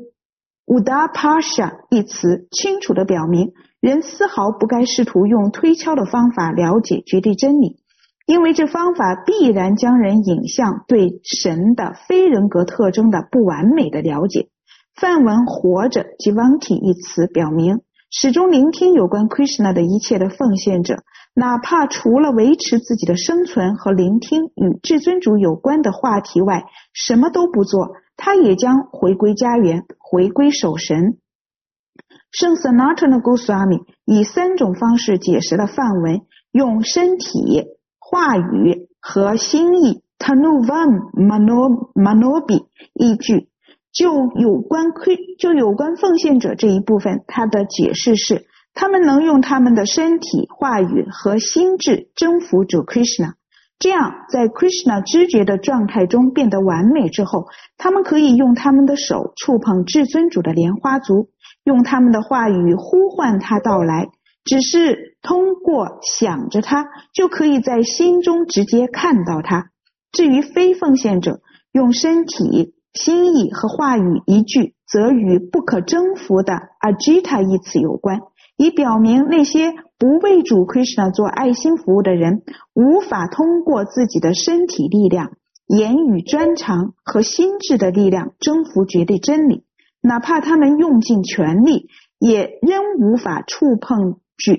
Udapasha 一词，清楚地表明人丝毫不该试图用推敲的方法了解绝对真理，因为这方法必然将人引向对神的非人格特征的不完美的了解。范文活着 Jivanti 一词表明始终聆听有关 Krishna 的一切的奉献者，哪怕除了维持自己的生存和聆听与至尊主有关的话题外什么都不做，他也将回归家园，回归守神。圣 Sanatana Goswami 以3种方式解释了范文，用身体、话语和心意 Tanuvam Manobi 依据。就有关奉献者这一部分，他的解释是他们能用他们的身体、话语和心智征服主 Krishna， 这样在 Krishna 知觉的状态中变得完美之后，他们可以用他们的手触碰至尊主的莲花足，用他们的话语呼唤他到来，只是通过想着他就可以在心中直接看到他。至于非奉献者，用身体、心意和话语一句，则与不可征服的 Ajita 一词有关，以表明那些不为主 Krishna 做爱心服务的人，无法通过自己的身体力量、言语专长和心智的力量征服绝对真理，哪怕他们用尽全力，也仍无法触碰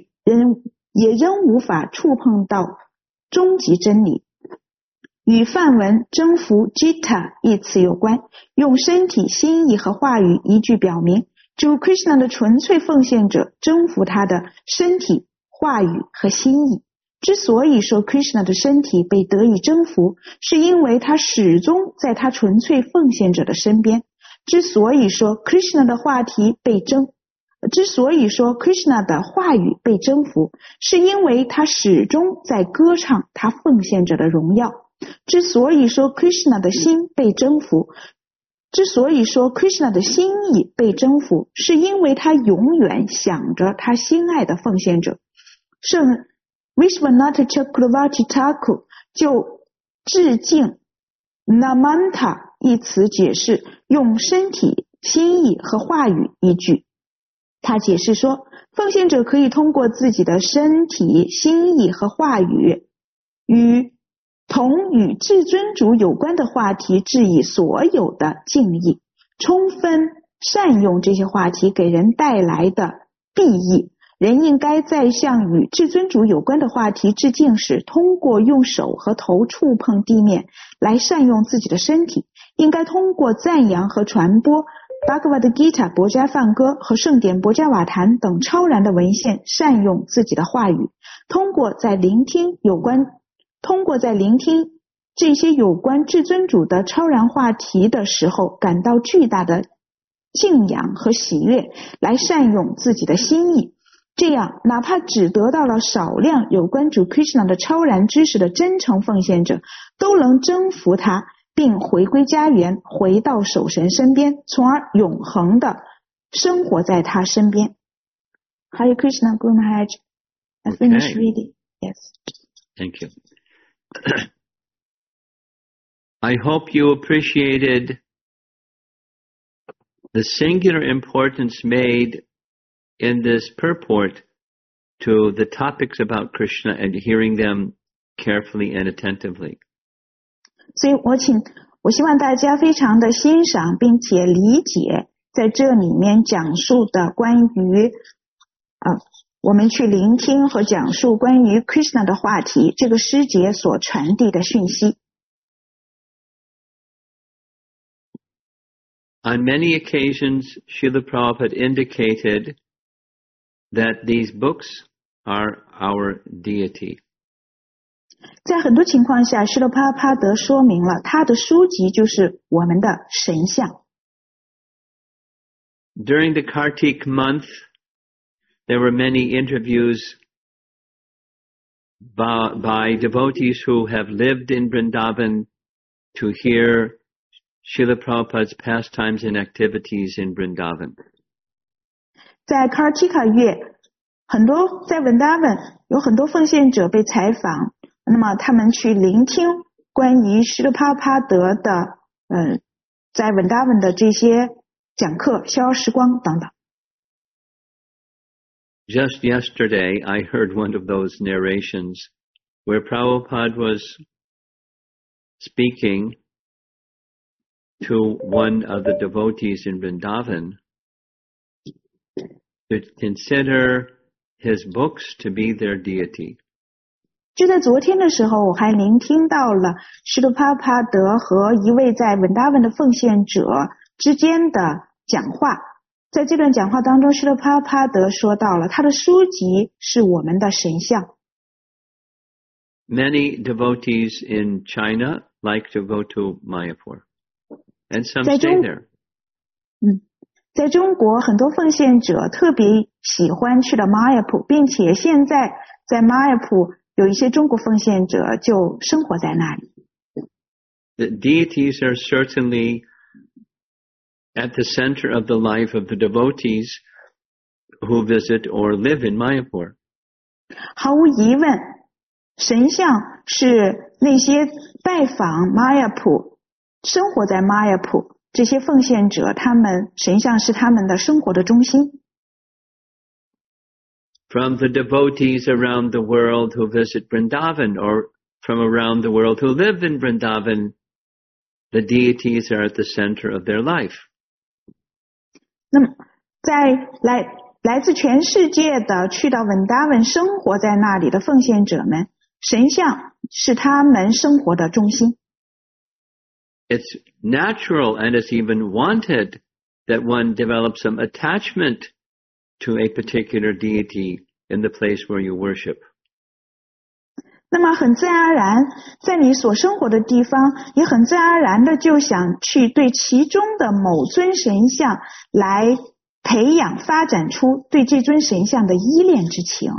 到终极真理。与梵文征服 Jita 一词有关，用身体、心意和话语一句表明主 Krishna 的纯粹奉献者征服他的身体、话语和心意。之所以说 Krishna 的身体被得以征服，是因为他始终在他纯粹奉献者的身边。之所以说 Krishna 的话语被征服，是因为他始终在歌唱他奉献者的荣耀。之所以说 Krishna 的心被征服， 之所以说 Krishna 的心意被征服，是因为他永远想着他心爱的奉献者。圣 Vishwanath Chakravarti Thakur 就致敬 Namanta 一词解释，用身体、心意和话语依据。他解释说，奉献者可以通过自己的身体、心意和话语，与至尊主有关的话题致以所有的敬意，充分善用这些话题给人带来的裨益。人应该在向与至尊主有关的话题致敬时，通过用手和头触碰地面来善用自己的身体，应该通过赞扬和传播 Bhagavad Gita 博伽梵歌和圣典博伽瓦坛等超然的文献善用自己的话语，通过在聆听这些有关至尊主的超然话题的时候感到巨大的敬仰和喜悦，来善用自己的心意。这样，哪怕只得到了少量有关主 Krishna 的超然知识的真诚奉献者，都能征服他，并回归家园，回到守神身边，从而永恒的生活在他身边。Hare Krishna, Guru Maharaj. I finished reading. Yes. Thank you. I hope you appreciated the singular importance made in this purport to the topics about Krishna and hearing them carefully and attentively. 所以我希望大家非常的欣赏并且理解在这里面讲述的关于我们去聆听和讲述关于 Krishna 的话题，这个诗节所传递的讯息。 On many occasions, Srila Prabhupada indicated that these books are our deity. 在很多情况下，施罗帕帕德说明了他的书籍就是我们的神像。 During the Kartik month, there were many interviews by devotees who have lived in Vrindavan to hear Srila Prabhupada's pastimes and activities in Vrindavan. 在 Kartika 月，在 Vrindavan 有很多奉献者被采访，那么他们去聆听关于施罗帕帕德的在 Vrindavan 的这些讲课、逍遥时光等等。 Just yesterday, I heard one of those narrations where Prabhupada was speaking to one of the devotees in Vrindavan to consider his books to be their deity. 就在昨天的时候，我还聆听到了施罗帕帕德和一位在文达文的奉献者之间的讲话。在这段讲话当中，施罗帕帕德说到了他的书籍是我们的神像。 Many devotees in China like to go to Mayapur, and some stay there. 在中国，很多奉献者特别喜欢去了玛雅普，并且现在在玛雅普有一些中国奉献者就生活在那里。 The deities are certainly at the center of the life of the devotees who visit or live in Mayapur. 毫无疑问，神像是那些拜访玛雅普、生活在玛雅普这些奉献者，他们神像是他们的生活的中心。 From the devotees around the world who visit Vrindavan, or from around the world who live in Vrindavan, the deities are at the center of their life. 那么，来自全世界的去到文达文生活在那里的奉献者们，神像是他们生活的中心。 It's natural and it's even wanted that one develop some attachment to a particular deity in the place where you worship. 那么很自然而然，在你所生活的地方，也很自然而然的就想去对其中的某尊神像来培养、发展出对这尊神像的依恋之情。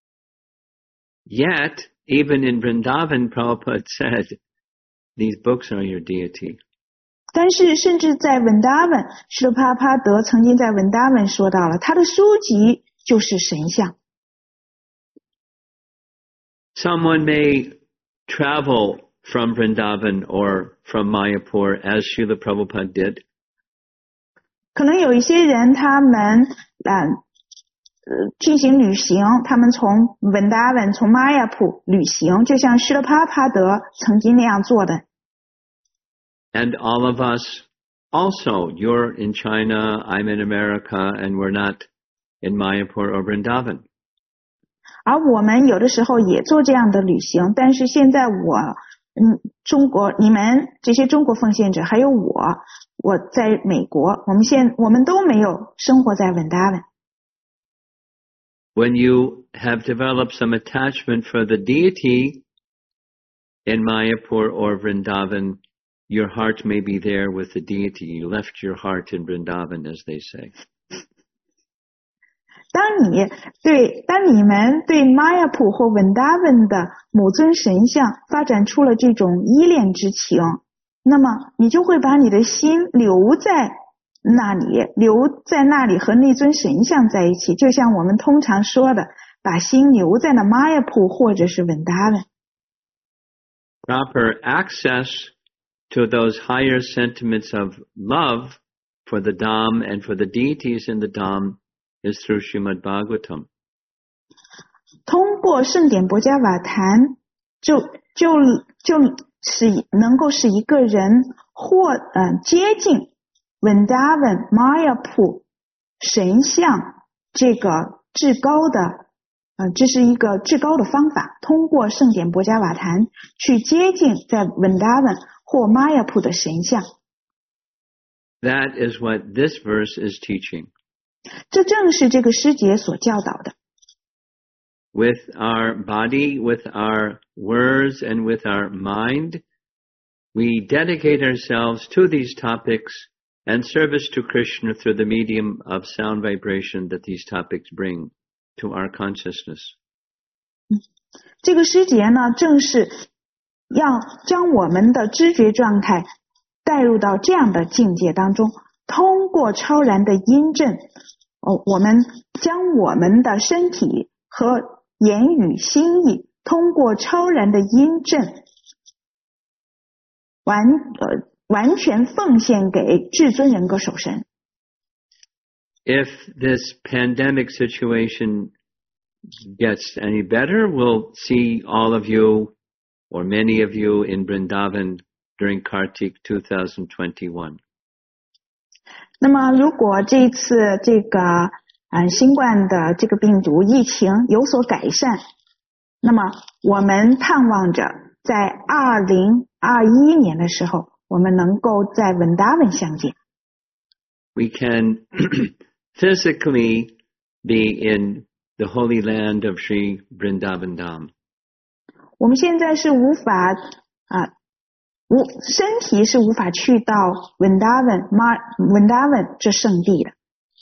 Yet, even in Vrindavan, Prabhupada said, these books are your deity. 但是甚至在文达文，施罗帕帕德曾经在文达文说到了，他的书籍就是神像。 Someone may travel from Vrindavan or from Mayapur as Srila Prabhupada did. 可能有一些人他们进行旅行，他们从文达文从玛雅普旅行，就像施罗帕帕德曾经那样做的。 And all of us also, you're in China, I'm in America, and we're not in Mayapur or Vrindavan. 而我们有的时候也做这样的旅行，但是现在中国，你们这些中国奉献者，还有我在美国，我们都没有生活在文达文。 When you have developed some attachment for the deity in Mayapur or Vrindavan, your heart may be there with the deity. You left your heart in Vrindavan, as they say. 当你们对玛雅普或文达文的某尊神像发展出了这种依恋之情，那么你就会把你的心留在那里和那尊神像在一起，就像我们通常说的，把心留在了玛雅普或者是文达文。 Proper access to those higher sentiments of love for the Dham and for the deities in the Dham is through Srimad Bhagavatam. 通过圣典博伽瓦坛，能够使一个人接近文达文、玛雅普神像这个至高的这是一个至高的方法，通过圣典博伽瓦坛去接近在文达文或玛雅普的神像。 That is what this verse is teaching. 这正是这个诗节所教导的。 With our body, with our words, and with our mind, we dedicate ourselves to these topics and service to Krishna through the medium of sound vibration that these topics bring to our consciousness. 这个诗节呢，正是要将我们的知觉状态带入到这样的境界当中，通过超然的音震，我们将我们的身体和言语心意通过超然的音震完全奉献给至尊人格守神。 If this pandemic situation gets any better, we'll see all of you or many of you in Vrindavan during Kartik 2021. 那么如果这次这个新冠的这个病毒疫情有所改善，那么我们盼望着在2021年的时候，我们能够在文达文相见。 We can physically be in the holy land of Sri Vrindavan Dham. 我们现在是身体是无法去到文达文这圣地的。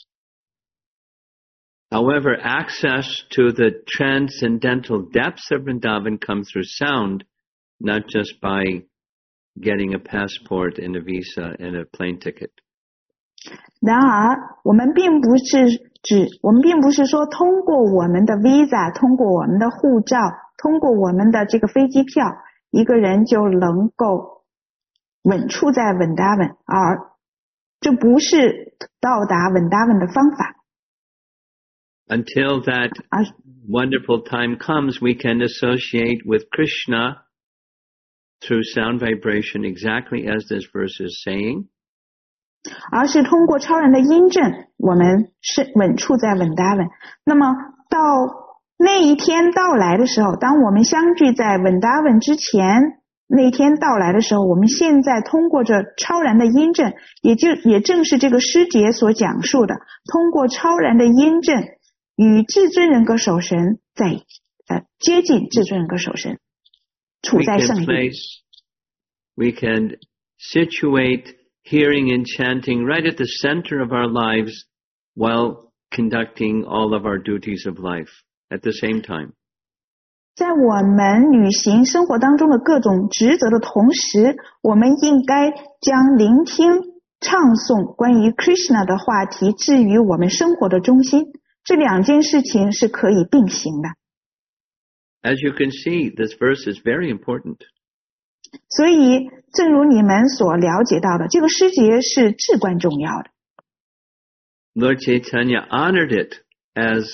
However, access to the transcendental depths of Vrindavan comes through sound, not just by getting a passport and a visa and a plane ticket. 然而，我们并不是说通过我们的 visa， 通过我们的护照，通过我们的这个飞机票，一个人就能够稳处在文达文，而这不是到达文达文的方法。 Until that wonderful time comes, we can associate with Krishna through sound vibration, exactly as this verse is saying. 而是通过超然的音震，我们是稳处在文达文。那么到那一天到来的时候，当我们相聚在文达文之前，那一天到来的时候，我们现在通过这超然的音震，也正是这个诗节所讲述的，通过超然的音震与至尊人格守神接近至尊人格守神，处在圣地。 We can situate hearing and chanting right at the center of our lives while conducting all of our duties of life at the same time. 在我们履行生活当中的各种职责的同时，我们应该将聆听、唱诵关于 Krishna 的话题置于我们生活的中心。这两件事情是可以并行的。 As you can see, this verse is very important. 所以，正如你们所了解到的，这个诗节是至关重要的。 Lord Chaitanya honored it as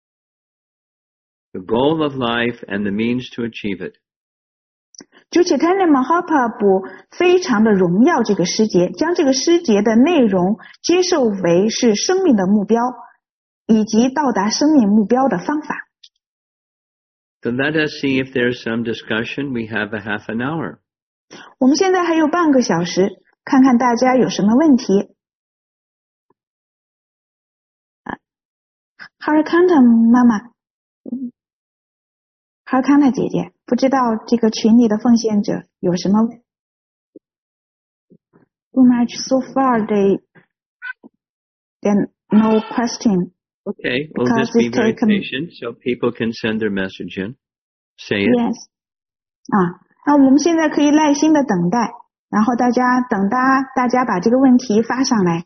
the goal of life and the means to achieve it. 主 Chaitanya Mahaprabhu 非常的荣耀这个诗节，将这个诗节的内容接受为是生命的目标，以及到达生命目标的方法。 So let us see if there's some discussion. We have a half an hour. 我们现在还有半个小时，看看大家有什么问题。Harakanta 妈妈，Harakanta 姐姐，不知道这个群里的奉献者有什么问题 ？Too much so far, then no question. Okay, we'll just be very patient so people can send their message in. Say it. Yes. 那我们现在可以耐心的等待，然后大家把这个问题发上来。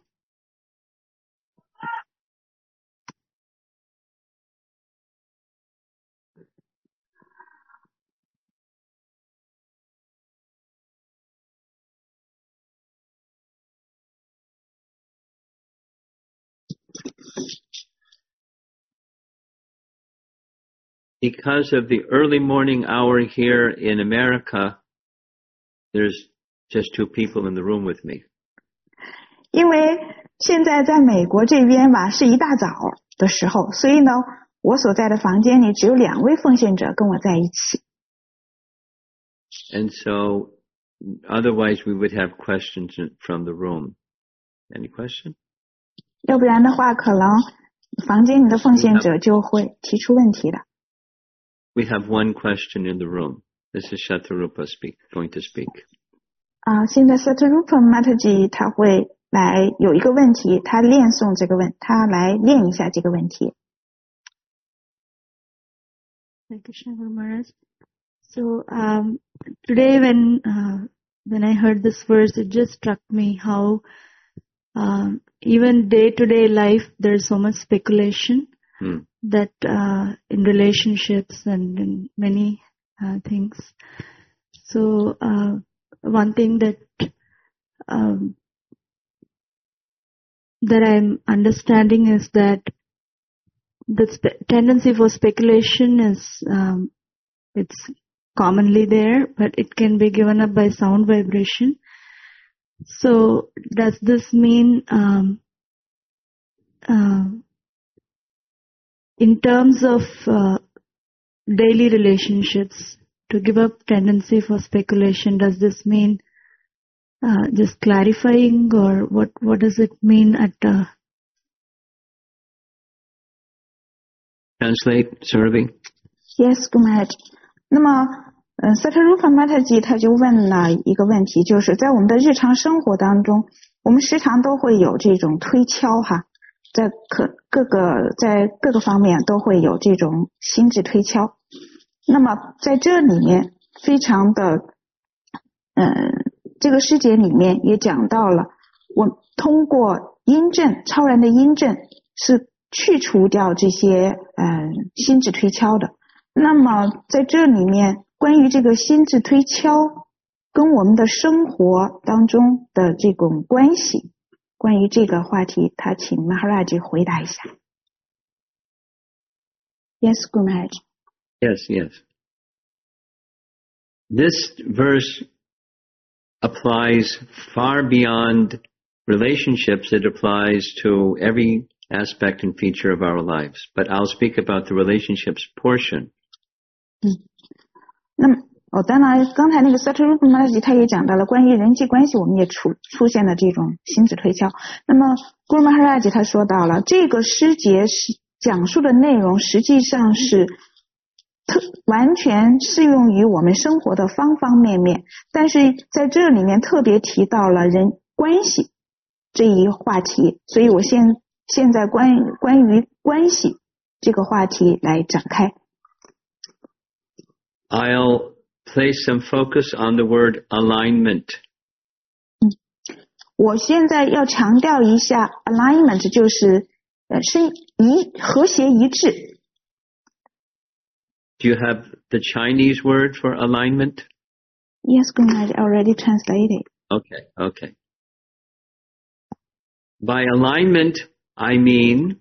Because of the early morning hour here in America, there's just 2 people in the room with me. 因为现在在美国这边吧，是一大早的时候，所以呢，我所在的房间里只有2位奉献者跟我在一起。 And so, otherwise we would have questions from the room. Any question? 要不然的话，可能房间里的奉献者就会提出问题的。 We have 1 question in the room. This is Shatarupa going to speak. 现在 Shatarupa Mataji 他会来有一个问题，他来练一下这个问题。 Thank you, Shankar Maharaj. So today when I heard this verse, it just struck me how even day-to-day life there's so much speculation. That in relationships and in many things. So one thing that I'm understanding is that the tendency for speculation is it's commonly there, but it can be given up by sound vibration. So does this mean in terms of daily relationships, to give up tendency for speculation, does this mean just clarifying, or what does it mean at Translate, Surabhi. Yes, Gumaraj. 那么Shatarupa Mataji 他就问了一个问题，就是在我们的日常生活当中，我们时常都会有这种推敲哈。在各个方面都会有这种心智推敲。那么在这里面非常的这个诗节里面也讲到了，我通过因证，超然的因证是去除掉这些心智推敲的。那么在这里面关于这个心智推敲跟我们的生活当中的这种关系，关于这个话题，他请 Maharaj 回答一下。Yes, Gumaraj. Yes. This verse applies far beyond relationships. It applies to every aspect and feature of our lives. But I'll speak about the relationships portion. 那么当然刚才那个 Shatarupa Mataji 他也讲到了关于人际关系，我们也出现了这种心智推敲。那么 Guru Maharaj 他说到了这个诗节是讲述的内容实际上是完全适用于我们生活的方方面面，但是在这里面特别提到了人关系这一话题，所以我现在关于关系这个话题来展开。 I'll place some focus on the word alignment. 我现在要强调一下 alignment 就是和谐一致。 Do you have the Chinese word for alignment? Yes, Gunnar, I already translated. Okay. By alignment, I mean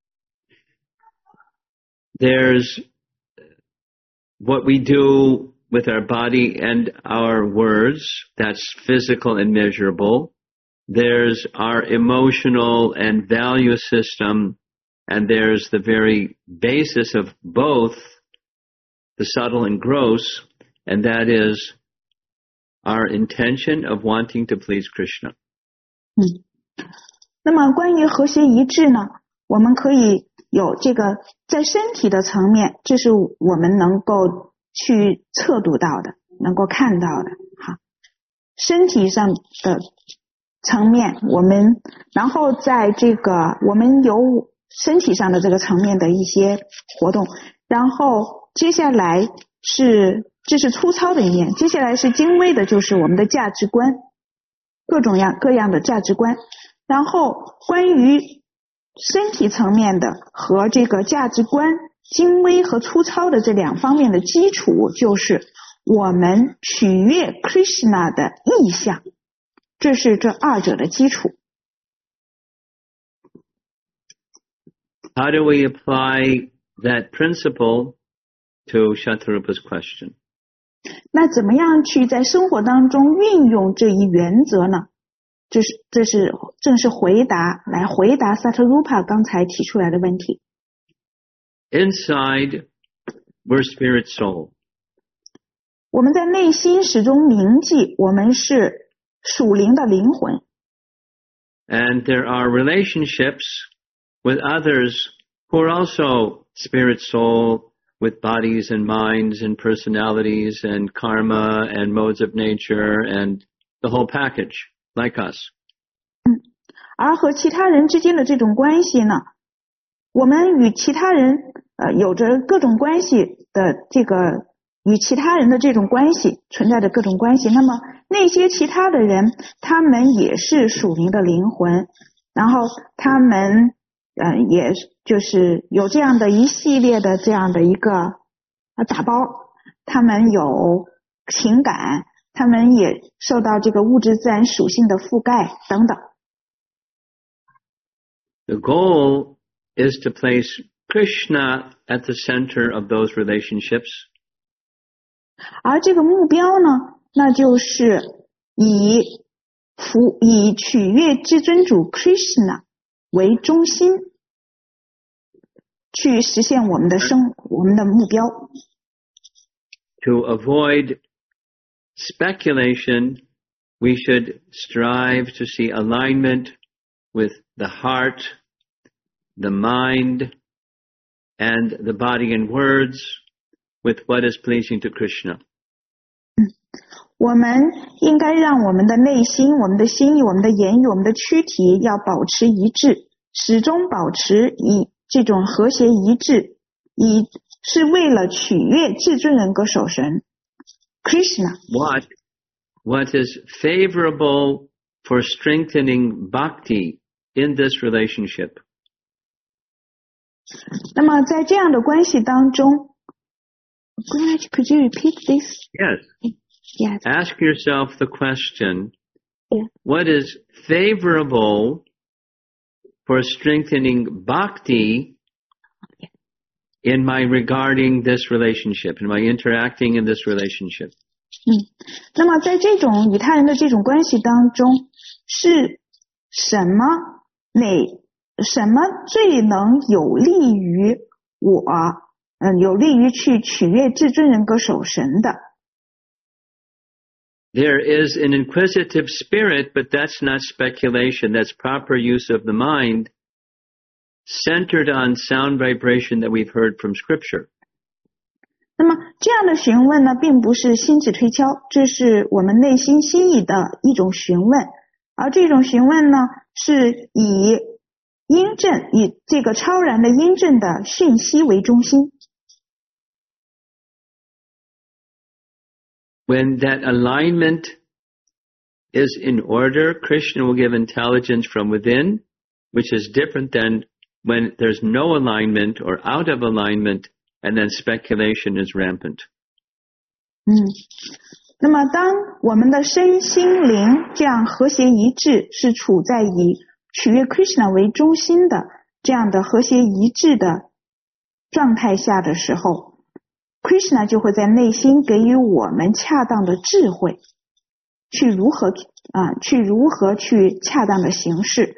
there's what we do with our body and our words, that's physical and measurable. There's our emotional and value system, and there's the very basis of both, the subtle and gross, and that is our intention of wanting to please Krishna. 那么关于和谐一致呢，我们可以有这个在身体的层面，这是我们能够去测度到的，能够看到的。哈，身体上的层面，然后在这个我们有身体上的这个层面的一些活动，然后接下来这是粗糙的一面，接下来是精微的，就是我们的价值观，各样的价值观。然后关于身体层面的和这个价值观精微和粗糙的这两方面的基础，就是我们取悦 Krishna 的意向，这是这二者的基础。 How do we apply that principle to Shatarupa's question? 那怎么样去在生活当中运用这一原则呢？正是回答 Shatarupa 刚才提出来的问题。 Inside, we're spirit soul. 我们在内心始终铭记，我们是属灵的灵魂。 And there are relationships with others who are also spirit soul, with bodies and minds and personalities and karma and modes of nature and the whole package, like us. 而和其他人之间的这种关系呢，我们与其他人有着各种关系的这个与其他人的这种关系存在着各种关系，那么那些其他的人，他们也是属灵的灵魂，然后他们也就是有这样的一系列的这样的一个打包，他们有情感，他们也受到这个物质自然属性的覆盖等等。 The goal is to place Krishna at the center of those relationships. 而这个目标呢，那就是以取悦至尊主 Krishna 为中心，去实现我们的目标。 To avoid speculation, we should strive to see alignment with the heart, the mind, and the body and words, with what is pleasing to Krishna. 我们应该让我们的内心、我们的心意、我们的言语、我们的躯体要保持一致，始终保持以这种和谐一致，是为了取悦至尊人格守神 Krishna. What is favorable for strengthening bhakti in this relationship? 那么在这样的关系当中 Could you repeat this? Yes. Ask yourself the question, yeah. What is favorable for strengthening bhakti in my regarding this relationship, in my interacting in this relationship? 那么在这种与他人的这种关系当中，是什么最能有利于我有利于去取悦至尊人格守神的？ There is an inquisitive spirit, but that's not speculation. That's proper use of the mind, centered on sound vibration that we've heard from Scripture. 那么这样的询问呢，并不是心智推敲，这是我们内心心意的一种询问，而这种询问呢，是以这个超然的音振的讯息为中心。 When that alignment is in order, Krishna will give intelligence from within, which is different than when there's no alignment or out of alignment, and then speculation is rampant. 那么当我们的身心灵这样和谐一致，是处在以取悦 Krishna 为中心的这样的和谐一致的状态下的时候， Krishna 就会在内心给予我们恰当的智慧，去如何去恰当的行事，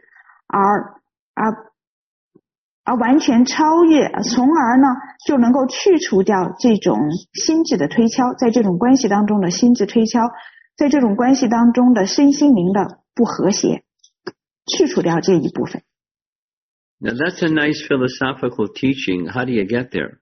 而完全超越，从而呢就能够去除掉这种心智的推敲，在这种关系当中的心智推敲，在这种关系当中的身心灵的不和谐，去除掉这一部分。 Now that's a nice philosophical teaching. How do you get there?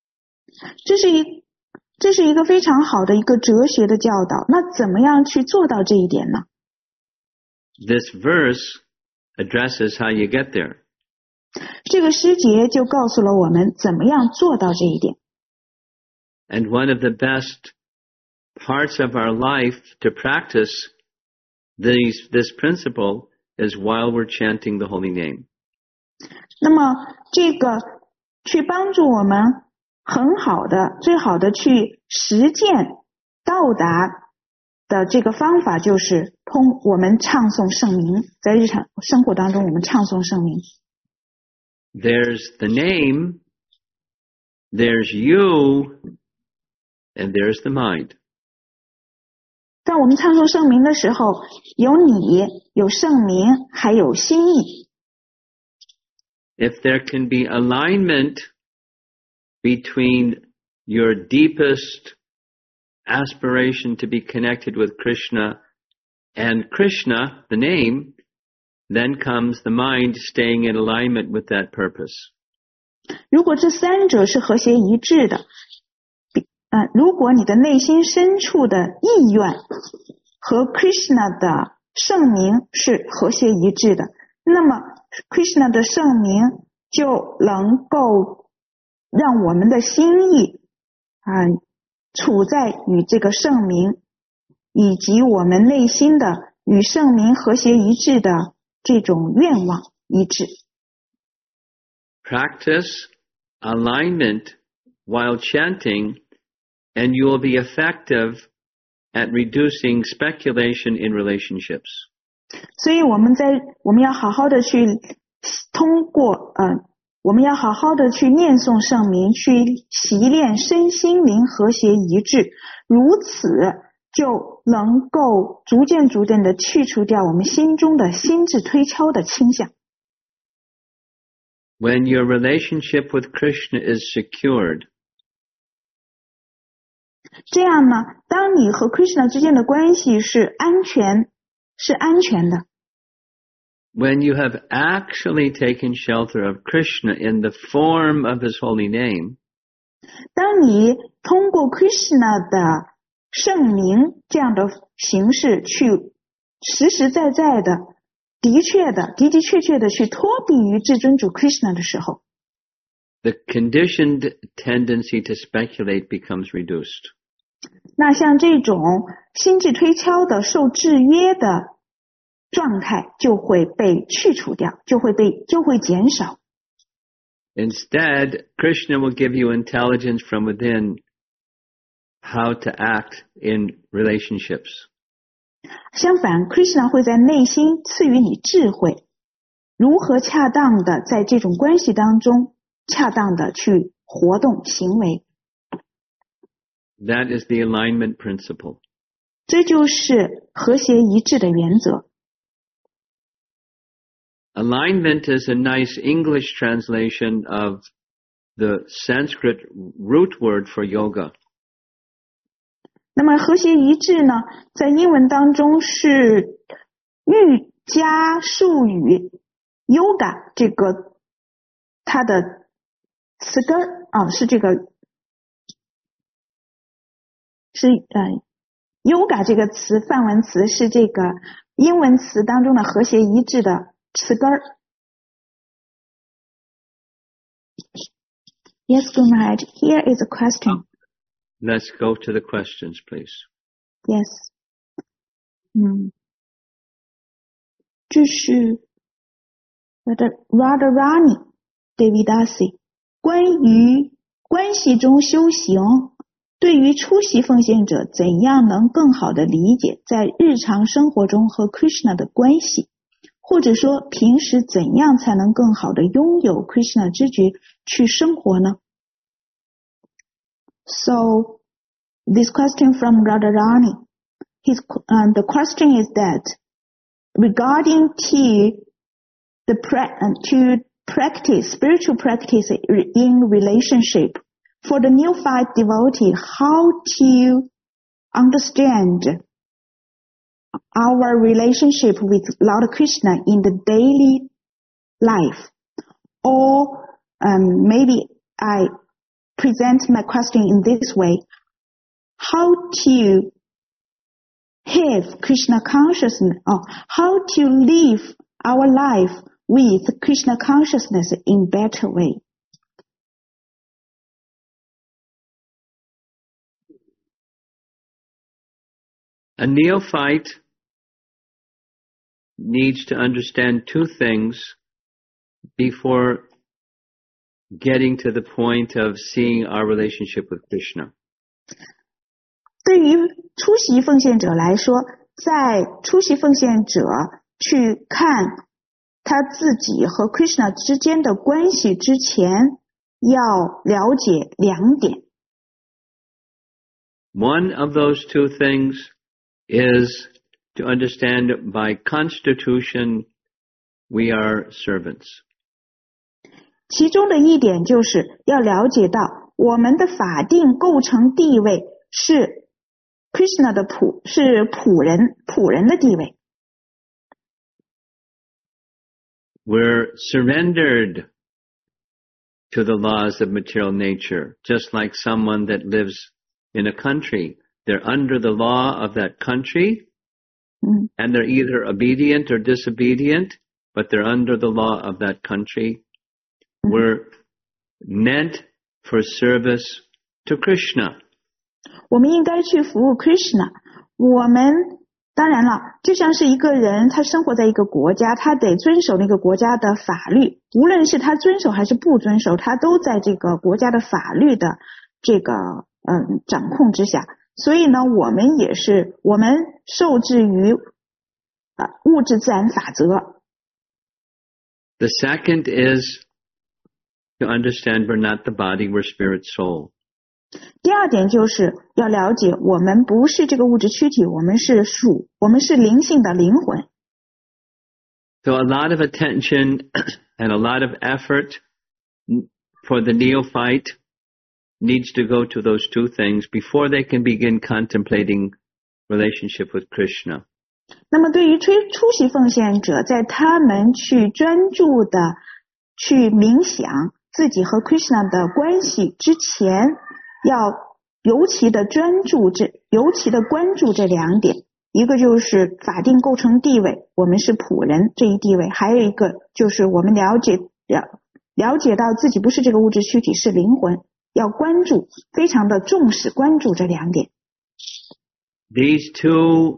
这是一个非常好的一个哲学的教导。那怎么样去做到这一点呢？ This verse addresses how you get there. 这个诗节就告诉了我们怎么样做到这一点。 And one of the best parts of our life to practice this principle is while we're chanting the holy name. 那么这个去帮助我们很好的最好的去实践到达的这个方法，就是我们唱诵圣名，在日常生活当中我们唱诵圣名。 There's the name, there's you, and there's the mind. 当我们唱诵圣名的时候，有你，有圣名，还有心意。 If there can be alignment between your deepest aspiration to be connected with Krishna and Krishna, the name, then comes the mind staying in alignment with that purpose. 如果这三者是和谐一致的，如果你的内心深处的意愿和 Krishna 的圣名是和谐一致的，那么 Krishna 的圣名就能够让我们的心意处在与这个圣名以及我们内心的与圣名和谐一致的这种愿望一致。 Practice alignment while chanting, and you will be effective at reducing speculation in relationships. 所以我们要好好的去我们要好好的去念诵圣名，去习练身心灵和谐一致，如此就能够逐渐的去除掉我们心中的心智推敲的倾向。 When your relationship with Krishna is secured, 这样呢，当你和 Krishna 之间的关系是安全的， when you have actually taken shelter of Krishna in the form of his holy name, 当你通过 Krishna 的圣名这样的形式去实实在在的的确的去托庇于至尊主 Krishna 的时候， the conditioned tendency to speculate becomes reduced. 那像这种心智推敲的受制约的状态就会被去除掉，就会减少。 Instead, Krishna will give you intelligence from within how to act in relationships. 相反 Krishna 会在内心赐予你智慧，如何恰当的在这种关系当中恰当的去活动行为。 That is the alignment principle. 这就是和谐一致的原则。 Alignment is a nice English translation of the Sanskrit root word for yoga. 那么和谐一致呢，在英文当中是瑜伽术语 yoga 这个它的词根是这个是yoga 这个词梵文词是这个英文词当中的和谐一致的词根。 Yes, Guru Maharaj, here is a question. Let's go to the questions, please. Yes. 这是Radharani Devidasi 关于关系中修行，对于出席奉献者怎样能更好的理解在日常生活中和 Krishna 的关系，或者说平时怎样才能更好的拥有 Krishna 知觉去生活呢？ So this question from Radharani, the question is that regarding to practice, spiritual practice in relationship, for the neophyte devotee, how to understand our relationship with Lord Krishna in the daily life. Or maybe I present my question in this way, how to have Krishna consciousness, or how to live our life with Krishna consciousness in better way. A neophyte needs to understand two things before getting to the point of seeing our relationship with Krishna. 对于出席奉献者来说，在出席奉献者去看他自己和 Krishna 之间的关系之前，要了解两点。 One of those two things is to understand by constitution we are servants. 其中的一点就是要了解到我们的法定构成地位是 Krishna 的是仆人的地位。 We're surrendered to the laws of material nature, just like someone that lives in a country. They're under the law of that country, and they're either obedient or disobedient, but they're under the law of that country. We're meant for service to Krishna. 我们应该去服务 Krishna。我们当然了，就像是一个人，他生活在一个国家，他得遵守那个国家的法律，无论是他遵守还是不遵守，他都在这个国家的法律的这个掌控之下。所以呢，我们也是，我们受制于物质自然法则。 The second is to understand we're not the body, we're spirit soul. 第二点就是要了解，我们不是这个物质躯体，我们是灵性的灵魂。 So a lot of attention and a lot of effort for the neophyte needs to go to those two things before they can begin contemplating relationship with Krishna. 那么对于出席奉献者，在他们去专注的去冥想自己和 Krishna 的关系之前，要尤其的关注这两点。一个就是法定构成地位，我们是仆人这一地位，还有一个就是我们了解到自己不是这个物质躯体，是灵魂，要关注，非常的重视关注这两点。 These two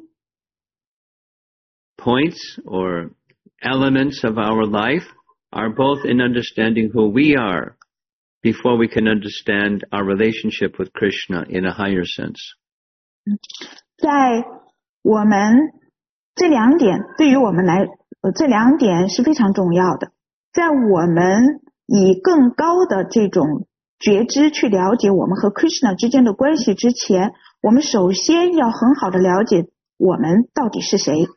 points or elements of our life are both in understanding who we are before we can understand our relationship with Krishna in a higher sense. 在我们这两点对于我们来这两点是非常重要的。在我们以更高的这种觉知去了解我们和 Krishna 之间的关系之前，我们首先要很好的了解我们到底是谁。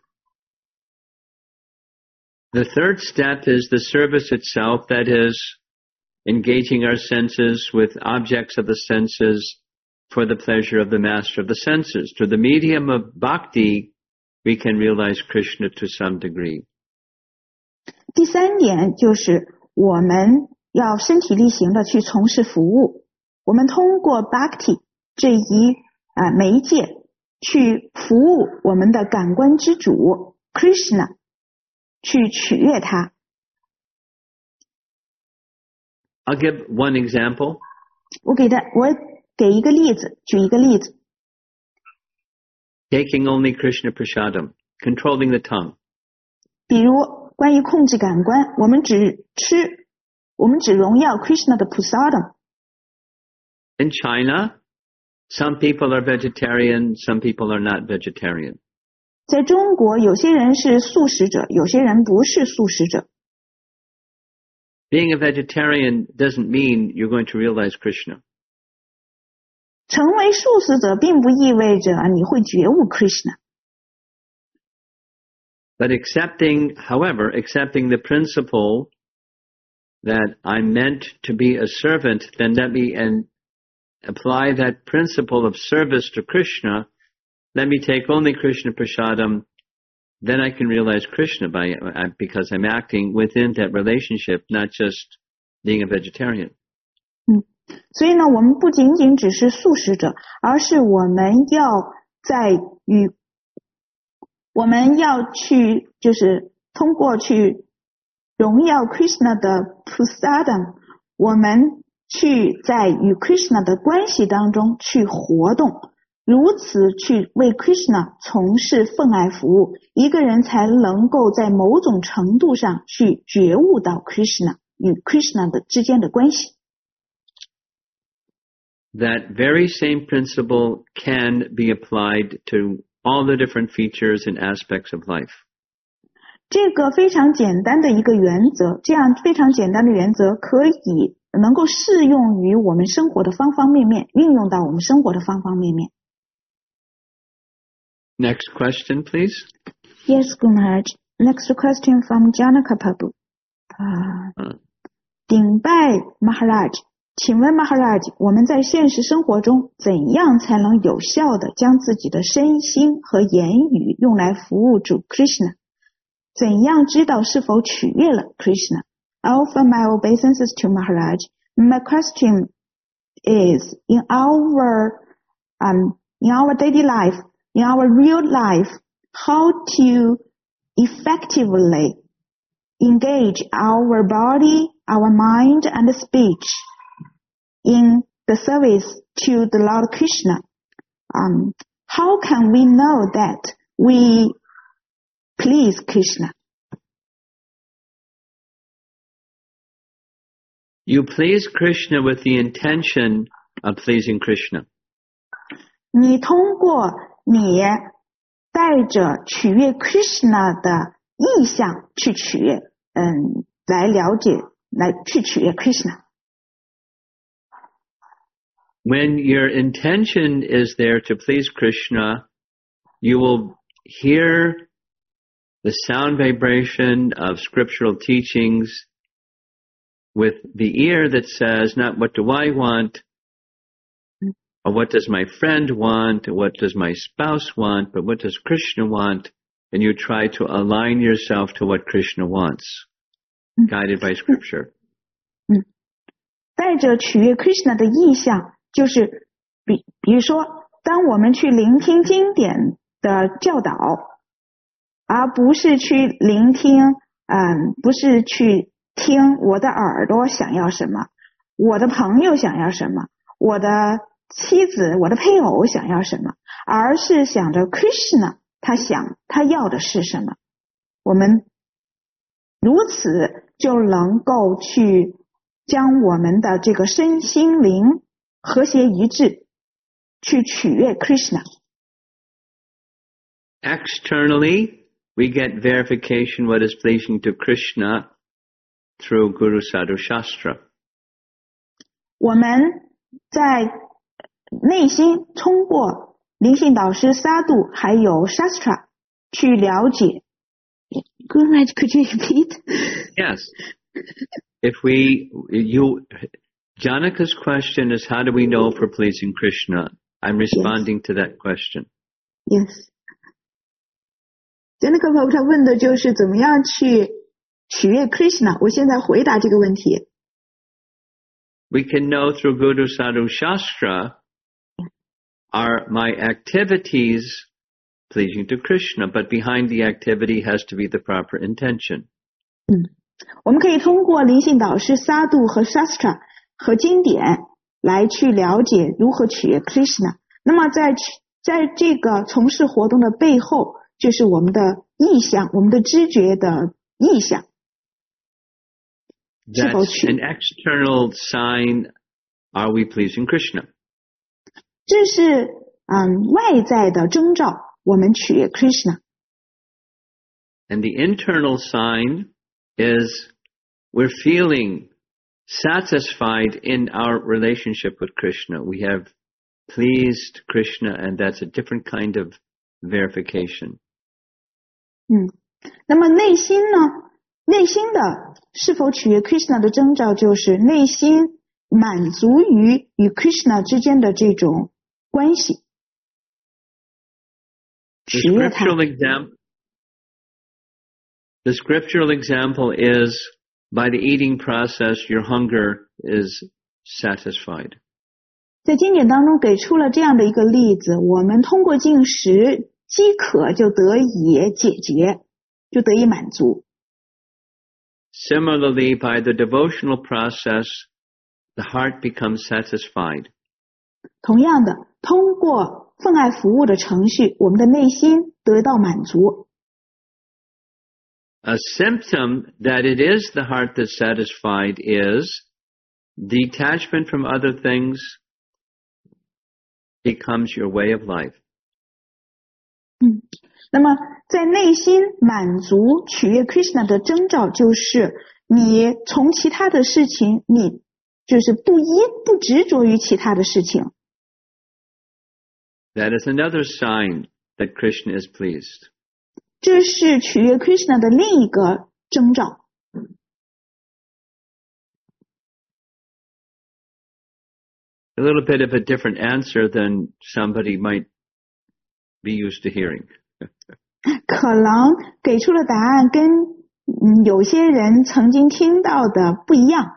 The third step is the service itself, that is, engaging our senses with objects of the senses for the pleasure of the master of the senses. Through the medium of bhakti, we can realize Krishna to some degree. 第三点就是我们要身体力行的去从事服务。我们通过 bhakti 这一媒介去服务我们的感官之主 Krishna， 去取悦他。 I'll give one example. 我给一个例子，举一个例子。 taking only Krishna prasadam, controlling the tongue. 比如关于控制感官，我们只荣耀 Krishna 的 prasadam。 In China, some people are vegetarian, some people are not vegetarian. 在中国，有些人是素食者，有些人不是素食者。 Being a vegetarian doesn't mean you're going to realize Krishna. 成为素食者并不意味着你会觉悟 Krishna。 But accepting the principle that I'm meant to be a servant, then let me apply that principle of service to Krishna. Let me take only Krishna prasadam. Then I can realize Krishna because I'm acting within that relationship, not just being a vegetarian. 所以呢，我们不仅仅只是素食者，而是我们要去就是通过去荣耀 Krishna 的 prasadam， 我们去在与 Krishna 的关系当中去活动，如此去为 Krishna 从事奉爱服务，一个人才能够在某种程度上去觉悟到 Krishna 与 Krishna 的之间的关系。 That very same principle can be applied to all the different features and aspects of life. 这个非常简单的一个原则，这样非常简单的原则可以能够适用于我们生活的方方面面，运用到我们生活的方方面面。 Next question, please. Yes, Guru Maharaj. Next question from Janaka Prabhu. 顶拜 Maharaj， 请问 Maharaj， 我们在现实生活中怎样才能有效地将自己的身心和言语用来服务主 Krishna？ 怎样知道是否取悦了 Krishna？ I offer my obeisances to Maharaj. My question is, in our daily life, in our real life, how to effectively engage our body, our mind, and speech in the service to the Lord Krishna. How can we know that we please Krishna? You please Krishna with the intention of pleasing Krishna. 你通过你带着取悦 Krishna 的意向去取悦，来了解，来去取悦 Krishna。 When your intention is there to please Krishna, you will hear the sound vibration of scriptural teachings with the ear that says, not what do I want, or what does my friend want, or what does my spouse want, but what does Krishna want? And you try to align yourself to what Krishna wants, guided by scripture. 带着取悦 Krishna 的意向，就是比如说，当我们去聆听经典的教导，而不是去聆听，不是去听我的耳朵想要什么，我的朋友想要什么，我的妻子、我的配偶想要什么，而是想着 Krishna 他要的是什么，我们如此就能够去将我们的这个身心灵和谐一致，去取悦 Krishna。 Externally, we get verification what is pleasing to Krishna through Guru Sadhu Shastra. 我们在内心通过灵性导师沙度还有 Shastra 去了解。 Good night, could you repeat? Yes. Janaka's question is, how do we know if we're pleasing Krishna? I'm responding to that question. Yes. Janaka Prabhu 他问的就是怎么样去取悦 Krishna， 我现在回答这个问题。 We can know through Guru Sadhu Shastra, are my activities pleasing to Krishna, but behind the activity has to be the proper intention. 我们可以通过灵性导师沙度和 Shastra 和经典来去了解如何取悦 Krishna。那么在在这个从事活动的背后，就是我们的意向，我们的知觉的意向。是否 That's 取 an external sign, are we pleasing Krishna? 这是外在的征兆，我们取悦 Krishna。 And the internal sign is we're feeling satisfied in our relationship with Krishna. We have pleased Krishna, and that's a different kind of verification. 那么内心呢？内心的是否取悦 Krishna 的征兆，就是内心满足于与 Krishna 之间的这种关系， The 取悦他。 scriptural example is by the eating process, your hunger is satisfied. 在经典当中给出了这样的一个例子，我们通过进食，饥渴就得以解决，就得以满足。 Similarly, by the devotional process, the heart becomes satisfied. 同样的，通过奉爱服务的程序，我们的内心得到满足。 A symptom that it is the heart that's satisfied is detachment from other things becomes your way of life. 那么在内心满足取悦 Krishna 的征兆，就是你从其他的事情，你就是不执着于其他的事情。 That is another sign that Krishna is pleased. 这是取悦 Krishna 的另一个征兆。 A little bit of a different answer than somebody might be used to hearing. 可能给出了答案跟有些人曾经听到的不一样。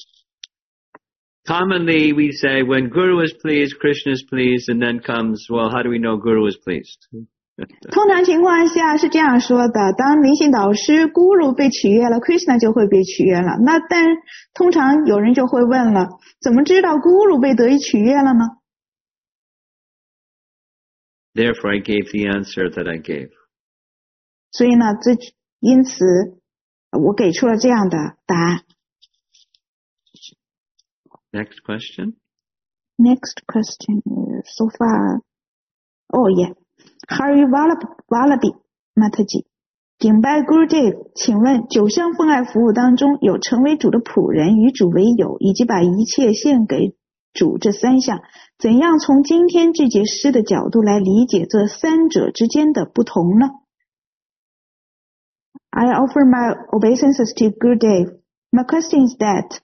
Commonly, we say when Guru is pleased, Krishna is pleased, and then comes, well, how do we know Guru is pleased? 通常情况下是这样说的：当灵性导师 Guru 被取悦了 ，Krishna 就会被取悦了。那但通常有人就会问了：怎么知道 Guru 被得以取悦了呢？ Therefore, I gave the answer that I gave. 所以呢，因此我给出了这样的答案。 Next question. Next question is so far. Oh yeah. Hari Vallabhi Mataji. 敬拜 Gurudev， 请问九项奉爱服务当中有成为主的仆人、与主为友以及把一切献给主这三项，怎样从今天这节诗的角度来理解这三者之间的不同呢？ I offer my obeisances to Gurudev. My question is that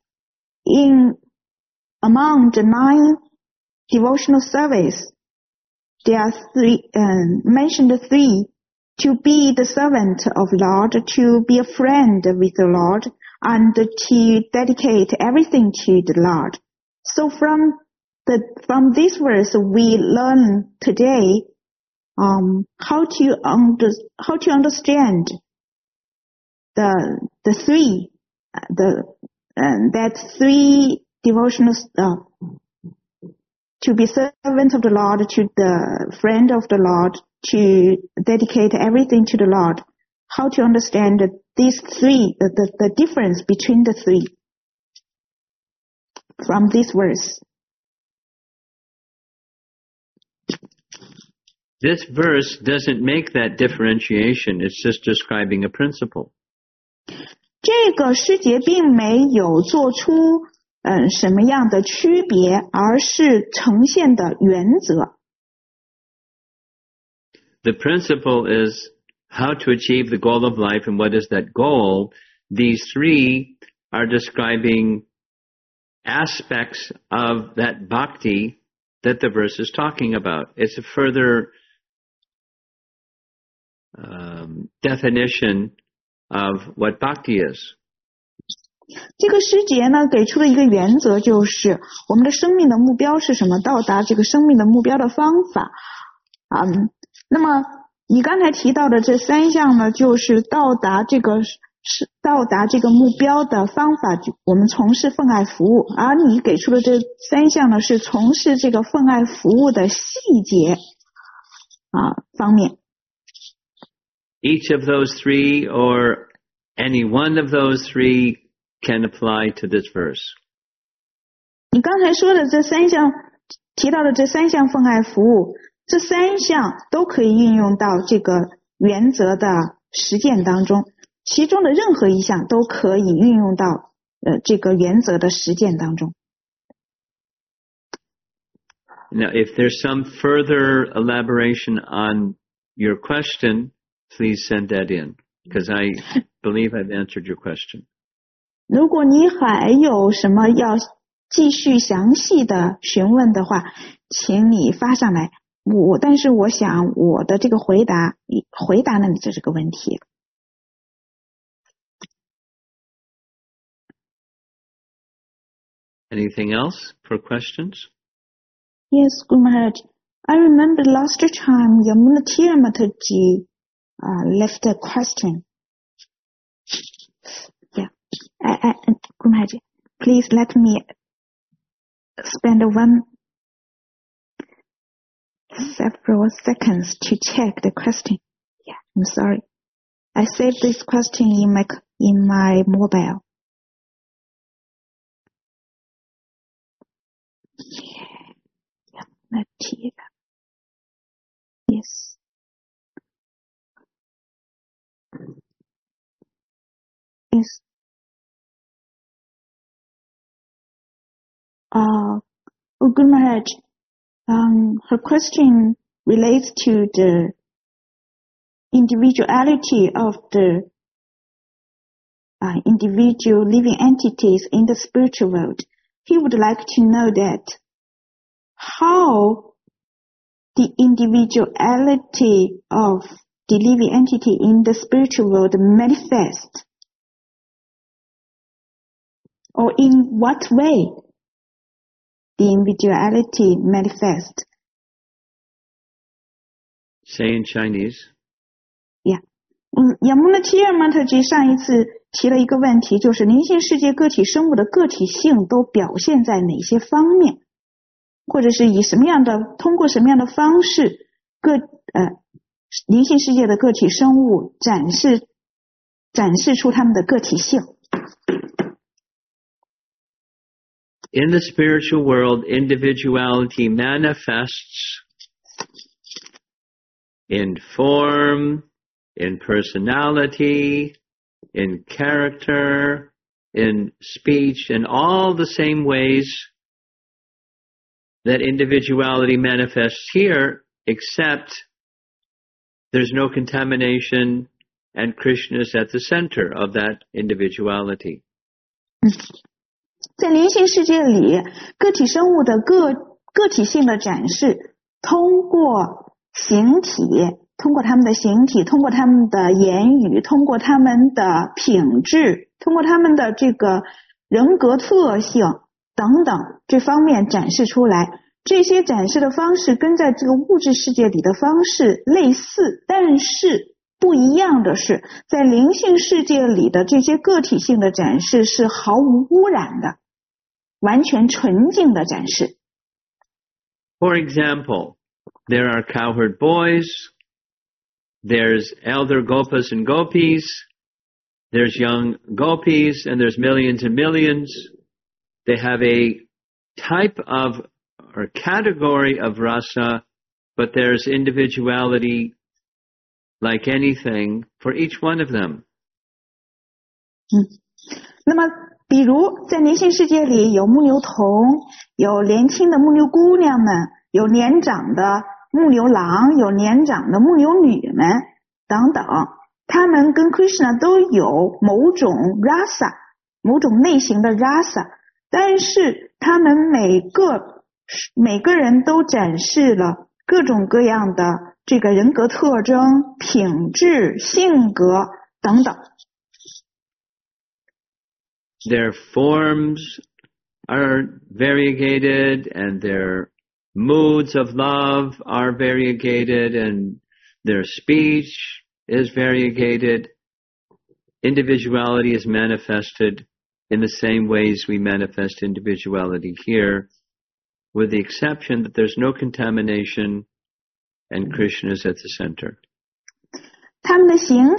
among the 9 devotional service, there are mentioned 3: to be the servant of Lord, to be a friend with the Lord, and to dedicate everything to the Lord. So from this verse, we learn today how to understand the 3 that 3 devotional to be servant of the Lord, to the friend of the Lord, to dedicate everything to the Lord. How to understand these 3, the difference between the 3 from this verse. This verse doesn't make that differentiation. It's just describing a principle. 这个诗节并没有做出什么样的区别，而是呈现的原则。 The principle is how to achieve the goal of life, and what is that goal? These 3 are describing aspects of that bhakti that the verse is talking about. It's a further definition of what bhakti is. 这个诗节呢，给出的一个原则就是我们的生命的目标是什么，到达这个生命的目标的方法。那么你刚才提到的这3项呢，就是到达这个目标的方法，我们从事奉爱服务。而你给出的这3项呢，是从事这个奉爱服务的细节。 方面。 Each of those three or any one of those three can apply to this verse. 你刚才说的这三项提到的这三项奉爱服务，这三项都可以运用到这个原则的实践当中，其中的任何一项都可以运用到这个原则的实践当中。 Now, if there's some further elaboration on your question, please send that in, because I believe I've answered your question. 如果你还有什么要继续详细的询问的话，请你发上来。但是我想我的这个回答了你这个问题。 Anything else for questions? Yes, Guru Maharaj. I remember last time Yamunatira Mataji left a question. Yeah. Guru Maharaj, please let me spend several seconds to check the question. Yeah, I'm sorry. I saved this question in my mobile. Yamunatira. Yes. Yes. Guru Maharaj, her question relates to the individuality of the individual living entities in the spiritual world. He would like to know that how the individuality of the living entity in the spiritual world manifests, or in what way the individuality manifests. Say in Chinese. Yeah. Yamunatira Mataji 上一次提了一个问题，就是灵性世界个体生物的个体性都表现在哪些方面，或者是通过什么样的方式，灵性世界的个体生物展示出他们的个体性。 In the spiritual world, individuality manifests in form, in personality, in character, in speech, in all the same ways that individuality manifests here, except there's no contamination and Krishna is at the center of that individuality. 在灵性世界里，个体生物的个体性的展示，通过他们的形体，通过他们的言语，通过他们的品质，通过他们的这个人格特性等等这方面展示出来。这些展示的方式跟在这个物质世界里的方式类似，但是不一样的是，在灵性世界里的这些个体性的展示是毫无污染的，完全纯净的展示。 For example, there are cowherd boys, there's elder gopas and gopis, there's young gopis, and there's millions and millions. They have a type of or category of rasa, but there's individuality like anything for each one of them. 那么比如在灵性世界里有牧牛童，有年轻的牧牛姑娘们，有年长的牧牛郎，有年长的牧牛女们等等，他们跟 Krishna 都有某种 rasa， 某种类型的 rasa， 但是他们每个人都展示了各种各样的这个人格特征、品质、性格等等。 Their forms are variegated, and their moods of love are variegated, and their speech is variegated. Individuality is manifested in the same ways we manifest individuality here, with the exception that there's no contamination and Krishna is at the center. 他们的形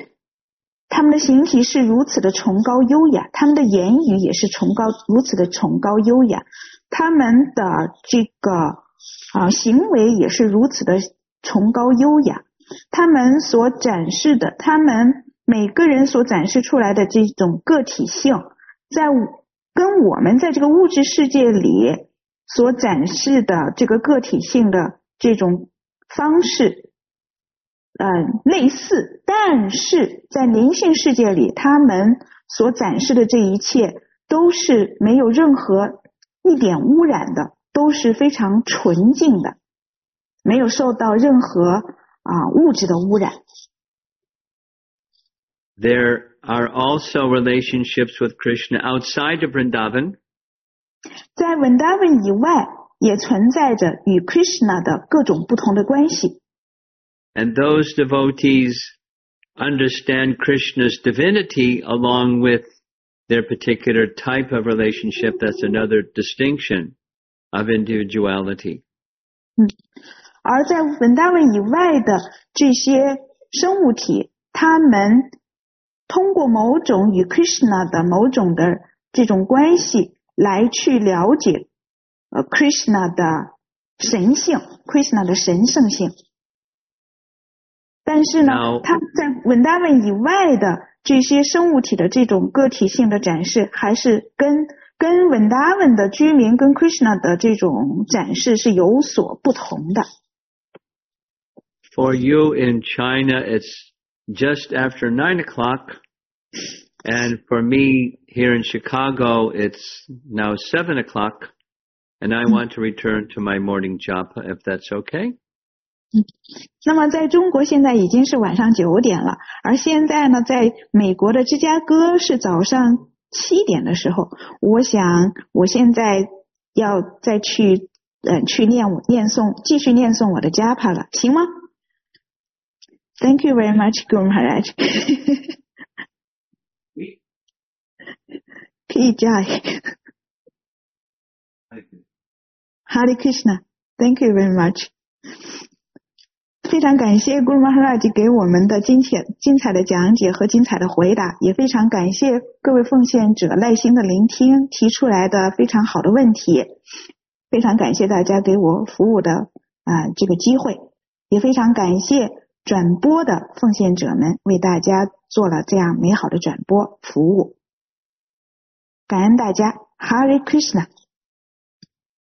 体是如此的崇高优雅，他们的言语也是如此的崇高优雅，他们的这个行为也是如此的崇高优雅，他们所展示的，他们每个人所展示出来的这种个体性，跟我们在这个物质世界里所展示的这个个体性的这种方式类似，但是在灵性世界里，他们所展示的这一切都是没有任何一点污染的，都是非常纯净的，没有受到任何物质的污染。 There are also relationships with Krishna outside of Vrindavan. 在 Vrindavan 以外，也存在着与 Krishna 的各种不同的关系。 And those devotees understand Krishna's divinity along with their particular type of relationship. That's another distinction of individuality. 而在 Vrindavan 以外的这些生物体，他们通过某种与 Krishna 的某种的这种关系来去了解Krishna 的神性 ，Krishna 的神圣性。但是呢，他们在 Vrindavan 以外的这些生物体的这种个体性的展示，还是跟 Vrindavan 的居民跟 Krishna 的这种展示是有所不同的。 For you in China, it's just after 9 o'clock, and for me here in Chicago, it's now 7 o'clock, and I want to return to my morning japa, if that's okay. 那么在中国现在已经是晚上9点了，而现在呢，在美国的芝加哥是早上7点的时候，我想我现在要再去继续念诵我的japa了，行吗？ Thank you very much, Guru Maharaj. Ki Jai. Hare Krishna. Thank you very much. 非常感谢 Guru Maharaj 给我们的精彩的讲解和精彩的回答，也非常感谢各位奉献者耐心的聆听，提出来的非常好的问题，非常感谢大家给我服务的这个机会，也非常感谢转播的奉献者们为大家做了这样美好的转播服务，感恩大家 Hare Krishna。